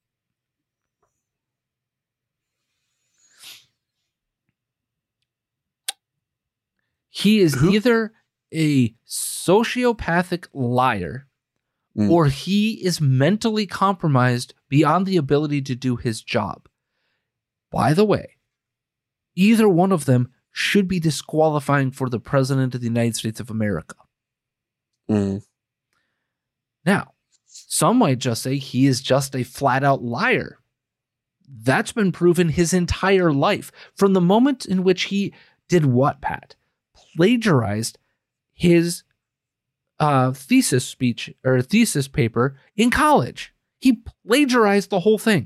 He is either a sociopathic liar or he is mentally compromised beyond the ability to do his job. By the way, either one of them should be disqualifying for the President of the United States of America. Now, some might just say he is just a flat-out liar. That's been proven his entire life. From the moment in which he did what, Pat? Plagiarized his thesis speech or thesis paper in college. He plagiarized the whole thing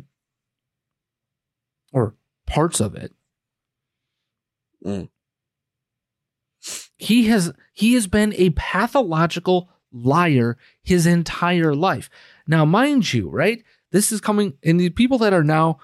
or parts of it. He has been a pathological liar his entire life. Now, mind you, right? This is coming, and the people that are now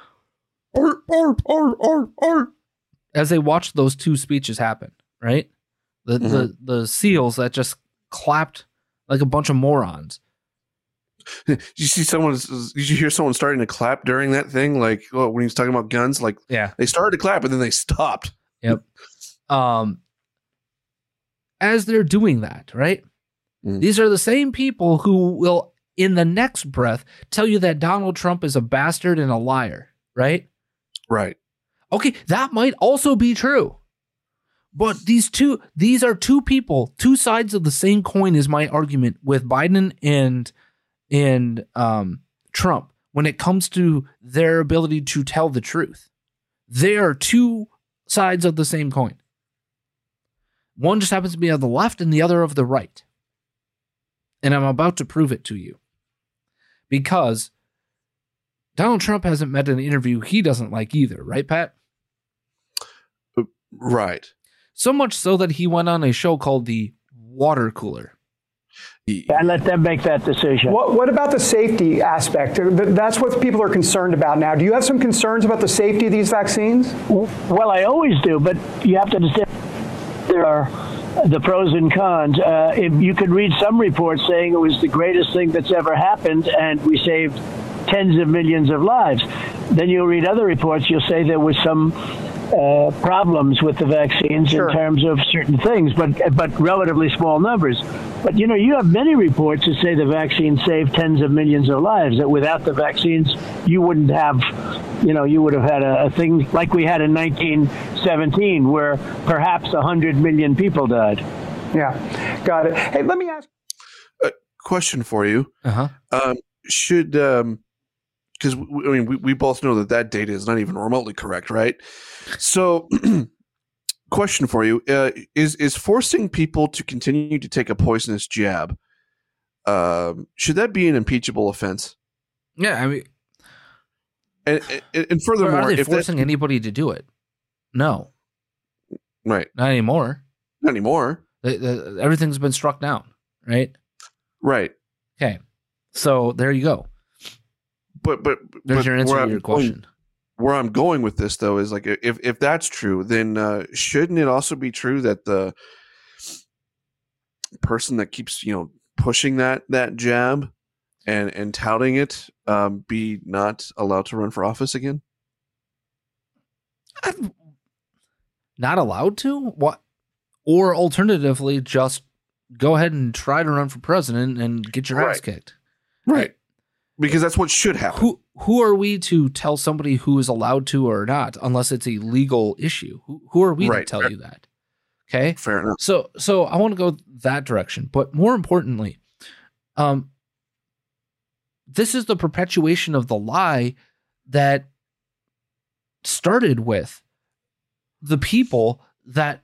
as they watch those two speeches happen, right? The SEALs that just clapped like a bunch of morons. Did you hear someone starting to clap during that thing? Like when he was talking about guns, like they started to clap and then they stopped. Yep. As they're doing that, right? These are the same people who will, in the next breath, tell you that Donald Trump is a bastard and a liar, right? Right. Okay, that might also be true. But these are two people, two sides of the same coin is my argument with Biden and Trump when it comes to their ability to tell the truth. They are two sides of the same coin. One just happens to be of the left and the other of the right. And I'm about to prove it to you. Because Donald Trump hasn't met an interview he doesn't like either, right, Pat? Right. So much so that he went on a show called The Water Cooler. And let them make that decision. What about the safety aspect? That's what people are concerned about now. Do you have some concerns about the safety of these vaccines? Well, I always do, but you have to understand there are the pros and cons. If you could read some reports saying it was the greatest thing that's ever happened and we saved tens of millions of lives. Then you'll read other reports, you'll say there was some problems with the vaccines in terms of certain things, but relatively small numbers. But, you have many reports that say the vaccine saved tens of millions of lives, that without the vaccines, you wouldn't have, you would have had a thing like we had in 1917, where perhaps 100 million people died. Yeah, got it. Hey, let me ask a question for you. Should, because we both know that data is not even remotely correct, right? So, question for you: is forcing people to continue to take a poisonous jab, should that be an impeachable offense? Yeah, I mean, and furthermore, are they forcing anybody to do it? No, right? Not anymore. Not anymore. Everything's been struck down, right? Right. Okay, so there you go. But there's your answer to your question. Where I'm going with this, though, is like if that's true, then shouldn't it also be true that the person that keeps pushing that jab and touting it be not allowed to run for office again? Not allowed to? What? Or alternatively, just go ahead and try to run for president and get your ass kicked. Right. Because that's what should happen. Who are we to tell somebody who is allowed to or not, unless it's a legal issue? Who are we to tell you that? Okay, fair enough. So I want to go that direction, but more importantly, this is the perpetuation of the lie that started with the people that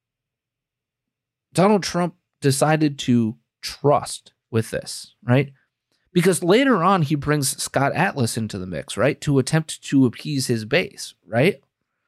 Donald Trump decided to trust with this, right? Because later on, he brings Scott Atlas into the mix, right? To attempt to appease his base, right?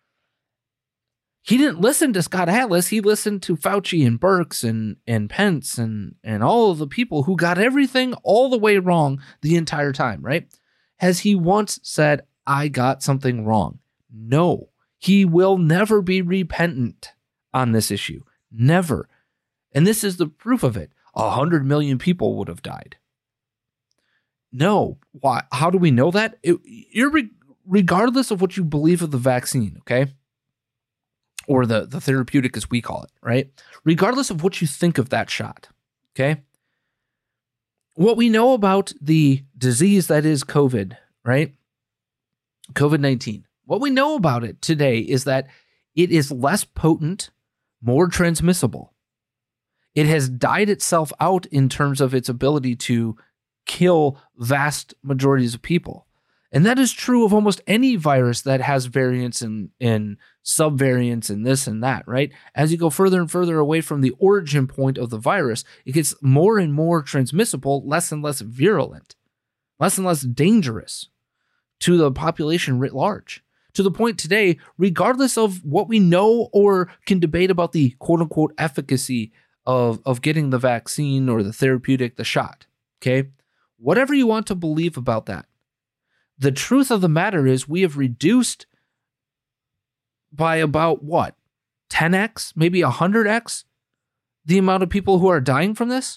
He didn't listen to Scott Atlas. He listened to Fauci and Birx and Pence and all of the people who got everything all the way wrong the entire time, right? Has he once said, I got something wrong? No. He will never be repentant on this issue. Never. And this is the proof of it. 100 million people would have died. No. Why? How do we know that? Regardless of what you believe of the vaccine, okay? Or the therapeutic as we call it, right? Regardless of what you think of that shot, okay? What we know about the disease that is COVID, right? COVID-19. What we know about it today is that it is less potent, more transmissible. It has died itself out in terms of its ability to kill vast majorities of people. And that is true of almost any virus that has variants and subvariants and this and that, right? As you go further and further away from the origin point of the virus, it gets more and more transmissible, less and less virulent, less and less dangerous to the population writ large. To the point today, regardless of what we know or can debate about the quote-unquote efficacy of getting the vaccine or the therapeutic, the shot, okay? Whatever you want to believe about that, the truth of the matter is we have reduced by about, 10x, maybe 100x, the amount of people who are dying from this?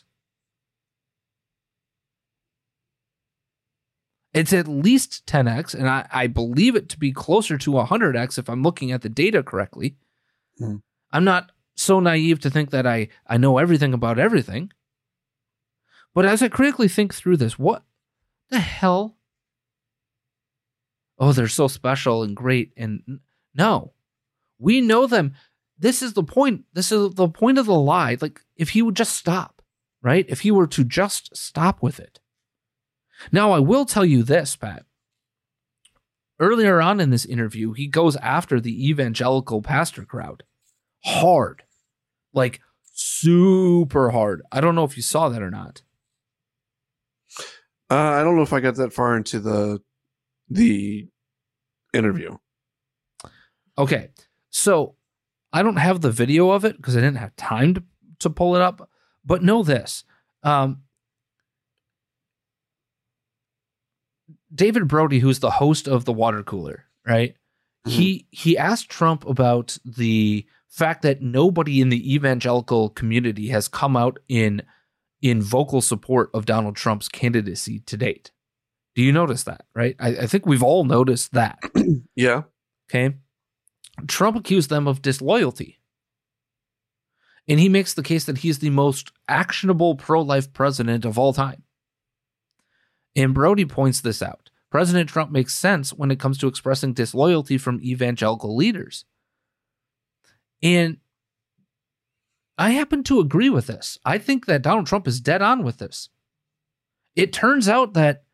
It's at least 10x, and I believe it to be closer to 100x if I'm looking at the data correctly. I'm not so naive to think that I know everything about everything. But as I critically think through this, what the hell? Oh, they're so special and great. And no, we know them. This is the point. This is the point of the lie. Like, if he would just stop, right? If he were to just stop with it. Now, I will tell you this, Pat. Earlier on in this interview, he goes after the evangelical pastor crowd. Hard. Like, super hard. I don't know if you saw that or not. I don't know if I got that far into the interview. Okay. So, I don't have the video of it because I didn't have time to pull it up. But know this. David Brody, who's the host of The Water Cooler, right? Mm-hmm. He asked Trump about the fact that nobody in the evangelical community has come out in vocal support of Donald Trump's candidacy to date. Do you notice that, right? I think we've all noticed that. Yeah. Okay. Trump accused them of disloyalty. And he makes the case that he's the most actionable pro-life president of all time. And Brody points this out. President Trump makes sense when it comes to expressing disloyalty from evangelical leaders. And I happen to agree with this. I think that Donald Trump is dead on with this. It turns out that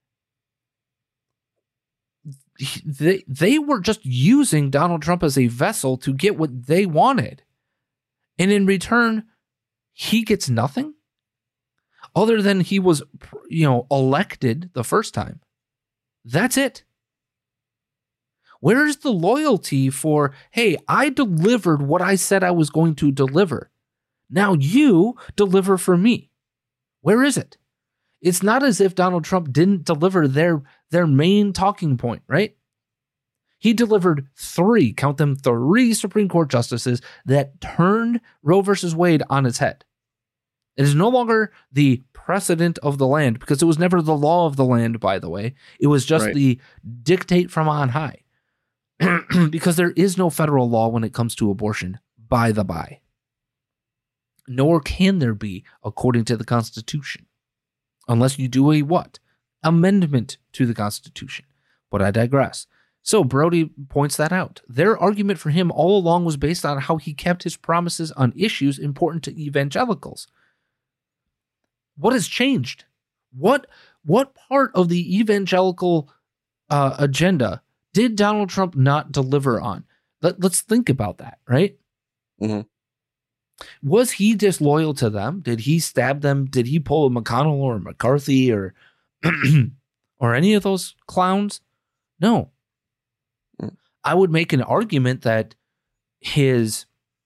they were just using Donald Trump as a vessel to get what they wanted. And in return, he gets nothing other than he was, elected the first time. That's it. Where's the loyalty for, hey, I delivered what I said I was going to deliver. Now you deliver for me. Where is it? It's not as if Donald Trump didn't deliver their main talking point, right? He delivered three Supreme Court justices that turned Roe versus Wade on its head. It is no longer the precedent of the land, because it was never the law of the land, by the way. It was just the dictate from on high. Because there is no federal law when it comes to abortion, by the by. Nor can there be, according to the Constitution. Unless you do a what? Amendment to the Constitution. But I digress. So Brody points that out. Their argument for him all along was based on how he kept his promises on issues important to evangelicals. What has changed? What part of the evangelical agenda did Donald Trump not deliver on? Let's think about that, right? Mm-hmm. Was he disloyal to them? Did he stab them? Did he pull a McConnell or McCarthy or or any of those clowns? No. I would make an argument that his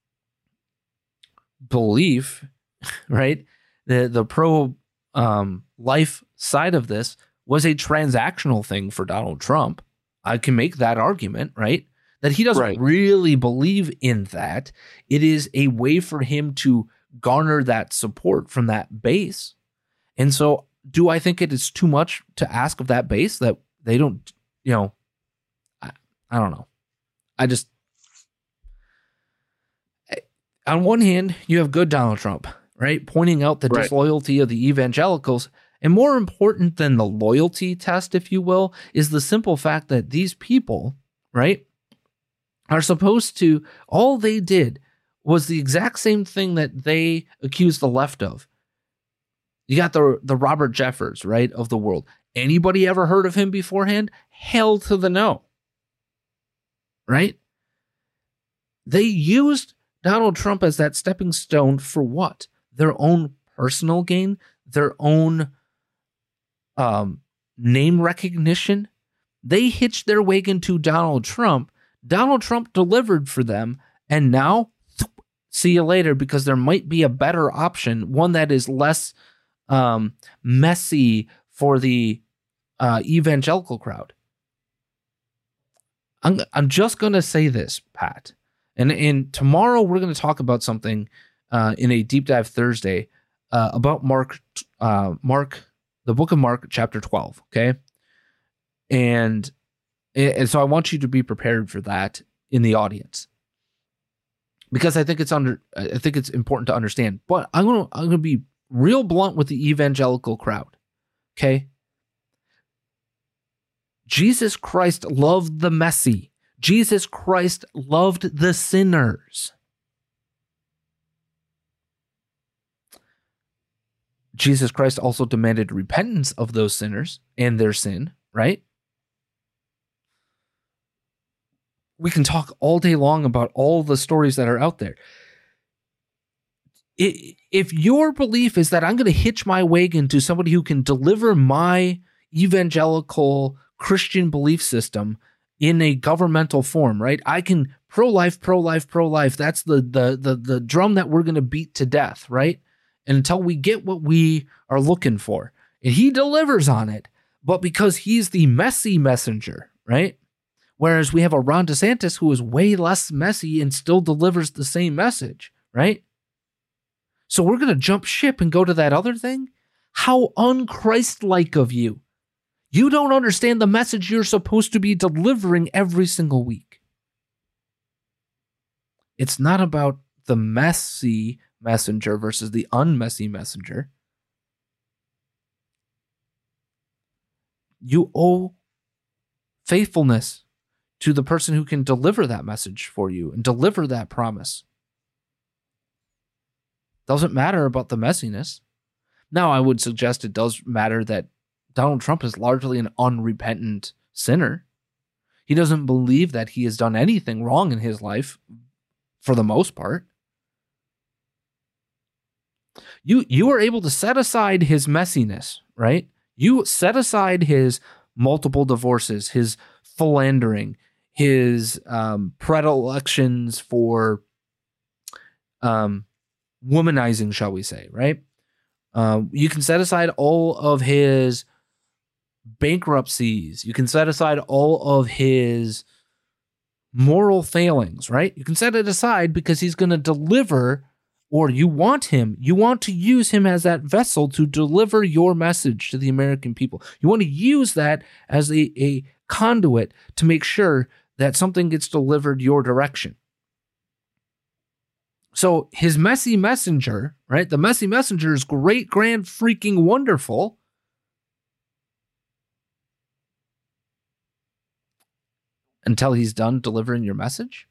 belief, right, the pro life side of this was a transactional thing for Donald Trump. I can make that argument, right? That he doesn't really believe in that. It is a way for him to garner that support from that base. And so do I think it is too much to ask of that base that they don't, I don't know. On one hand, you have good Donald Trump, right? Pointing out the disloyalty of the evangelicals. And more important than the loyalty test, if you will, is the simple fact that these people, right, are supposed to, all they did was the exact same thing that they accused the left of. You got the Robert Jeffers, right, of the world. Anybody ever heard of him beforehand? Hell to the no. Right? They used Donald Trump as that stepping stone for what? Their own personal gain, their own name recognition. They hitched their wagon to Donald Trump. Donald Trump delivered for them, and now, see you later, because there might be a better option, one that is less messy for the evangelical crowd. I'm just going to say this, Pat. And tomorrow we're going to talk about something in a Deep Dive Thursday about Mark, the book of Mark, chapter 12, okay? And so I want you to be prepared for that in the audience. Because I think it's important to understand. But I'm going to be real blunt with the evangelical crowd, okay? Jesus Christ loved the messy. Jesus Christ loved the sinners. Jesus Christ also demanded repentance of those sinners and their sin, right? We can talk all day long about all the stories that are out there. If your belief is that I'm going to hitch my wagon to somebody who can deliver my evangelical Christian belief system in a governmental form, right? I can pro-life. That's the drum that we're going to beat to death, right? And until we get what we are looking for. And he delivers on it, but because he's the messy messenger, right? Whereas we have a Ron DeSantis who is way less messy and still delivers the same message, right? So we're going to jump ship and go to that other thing? How un-Christ-like of you. You don't understand the message you're supposed to be delivering every single week. It's not about the messy messenger versus the unmessy messenger. You owe faithfulness to the person who can deliver that message for you and deliver that promise. Doesn't matter about the messiness. Now, I would suggest it does matter that Donald Trump is largely an unrepentant sinner. He doesn't believe that he has done anything wrong in his life, for the most part. You are able to set aside his messiness, right? You set aside his multiple divorces, his philandering, his predilections for womanizing, shall we say, right? You can set aside all of his bankruptcies. You can set aside all of his moral failings, right? You can set it aside because he's going to deliver, or you want to use him as that vessel to deliver your message to the American people. You want to use that as a conduit to make sure that something gets delivered your direction. So his messy messenger, right? The messy messenger is great, grand, freaking wonderful. Until he's done delivering your message.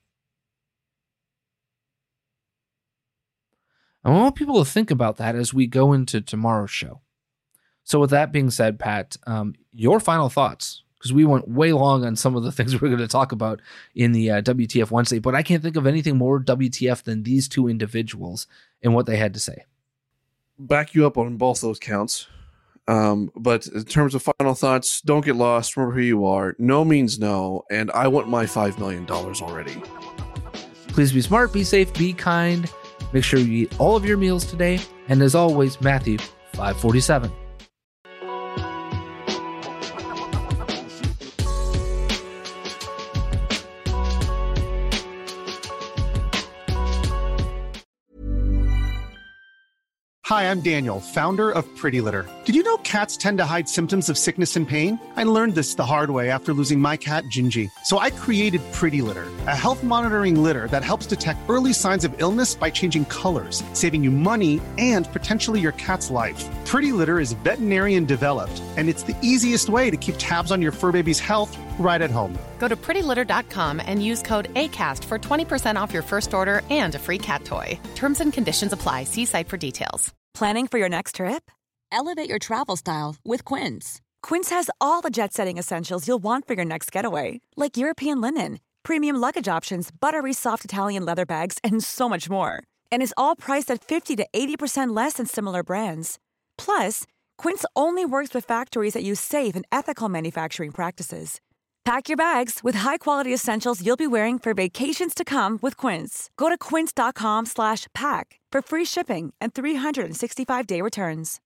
I want people to think about that as we go into tomorrow's show. So with that being said, Pat, your final thoughts, because we went way long on some of the things we're going to talk about in the WTF Wednesday, but I can't think of anything more WTF than these two individuals and what they had to say. Back you up on both those counts. But in terms of final thoughts, don't get lost. Remember who you are. No means no. And I want my $5 million already. Please be smart, be safe, be kind. Make sure you eat all of your meals today. And as always, Matthew 5:47. Hi, I'm Daniel, founder of Pretty Litter. Did you know cats tend to hide symptoms of sickness and pain? I learned this the hard way after losing my cat, Gingy. So I created Pretty Litter, a health monitoring litter that helps detect early signs of illness by changing colors, saving you money and potentially your cat's life. Pretty Litter is veterinarian developed, and it's the easiest way to keep tabs on your fur baby's health right at home. Go to prettylitter.com and use code ACAST for 20% off your first order and a free cat toy. Terms and conditions apply. See site for details. Planning for your next trip? Elevate your travel style with Quince. Quince has all the jet-setting essentials you'll want for your next getaway, like European linen, premium luggage options, buttery soft Italian leather bags, and so much more. And is all priced at 50 to 80% less than similar brands. Plus, Quince only works with factories that use safe and ethical manufacturing practices. Pack your bags with high-quality essentials you'll be wearing for vacations to come with Quince. Go to quince.com/pack for free shipping and 365-day returns.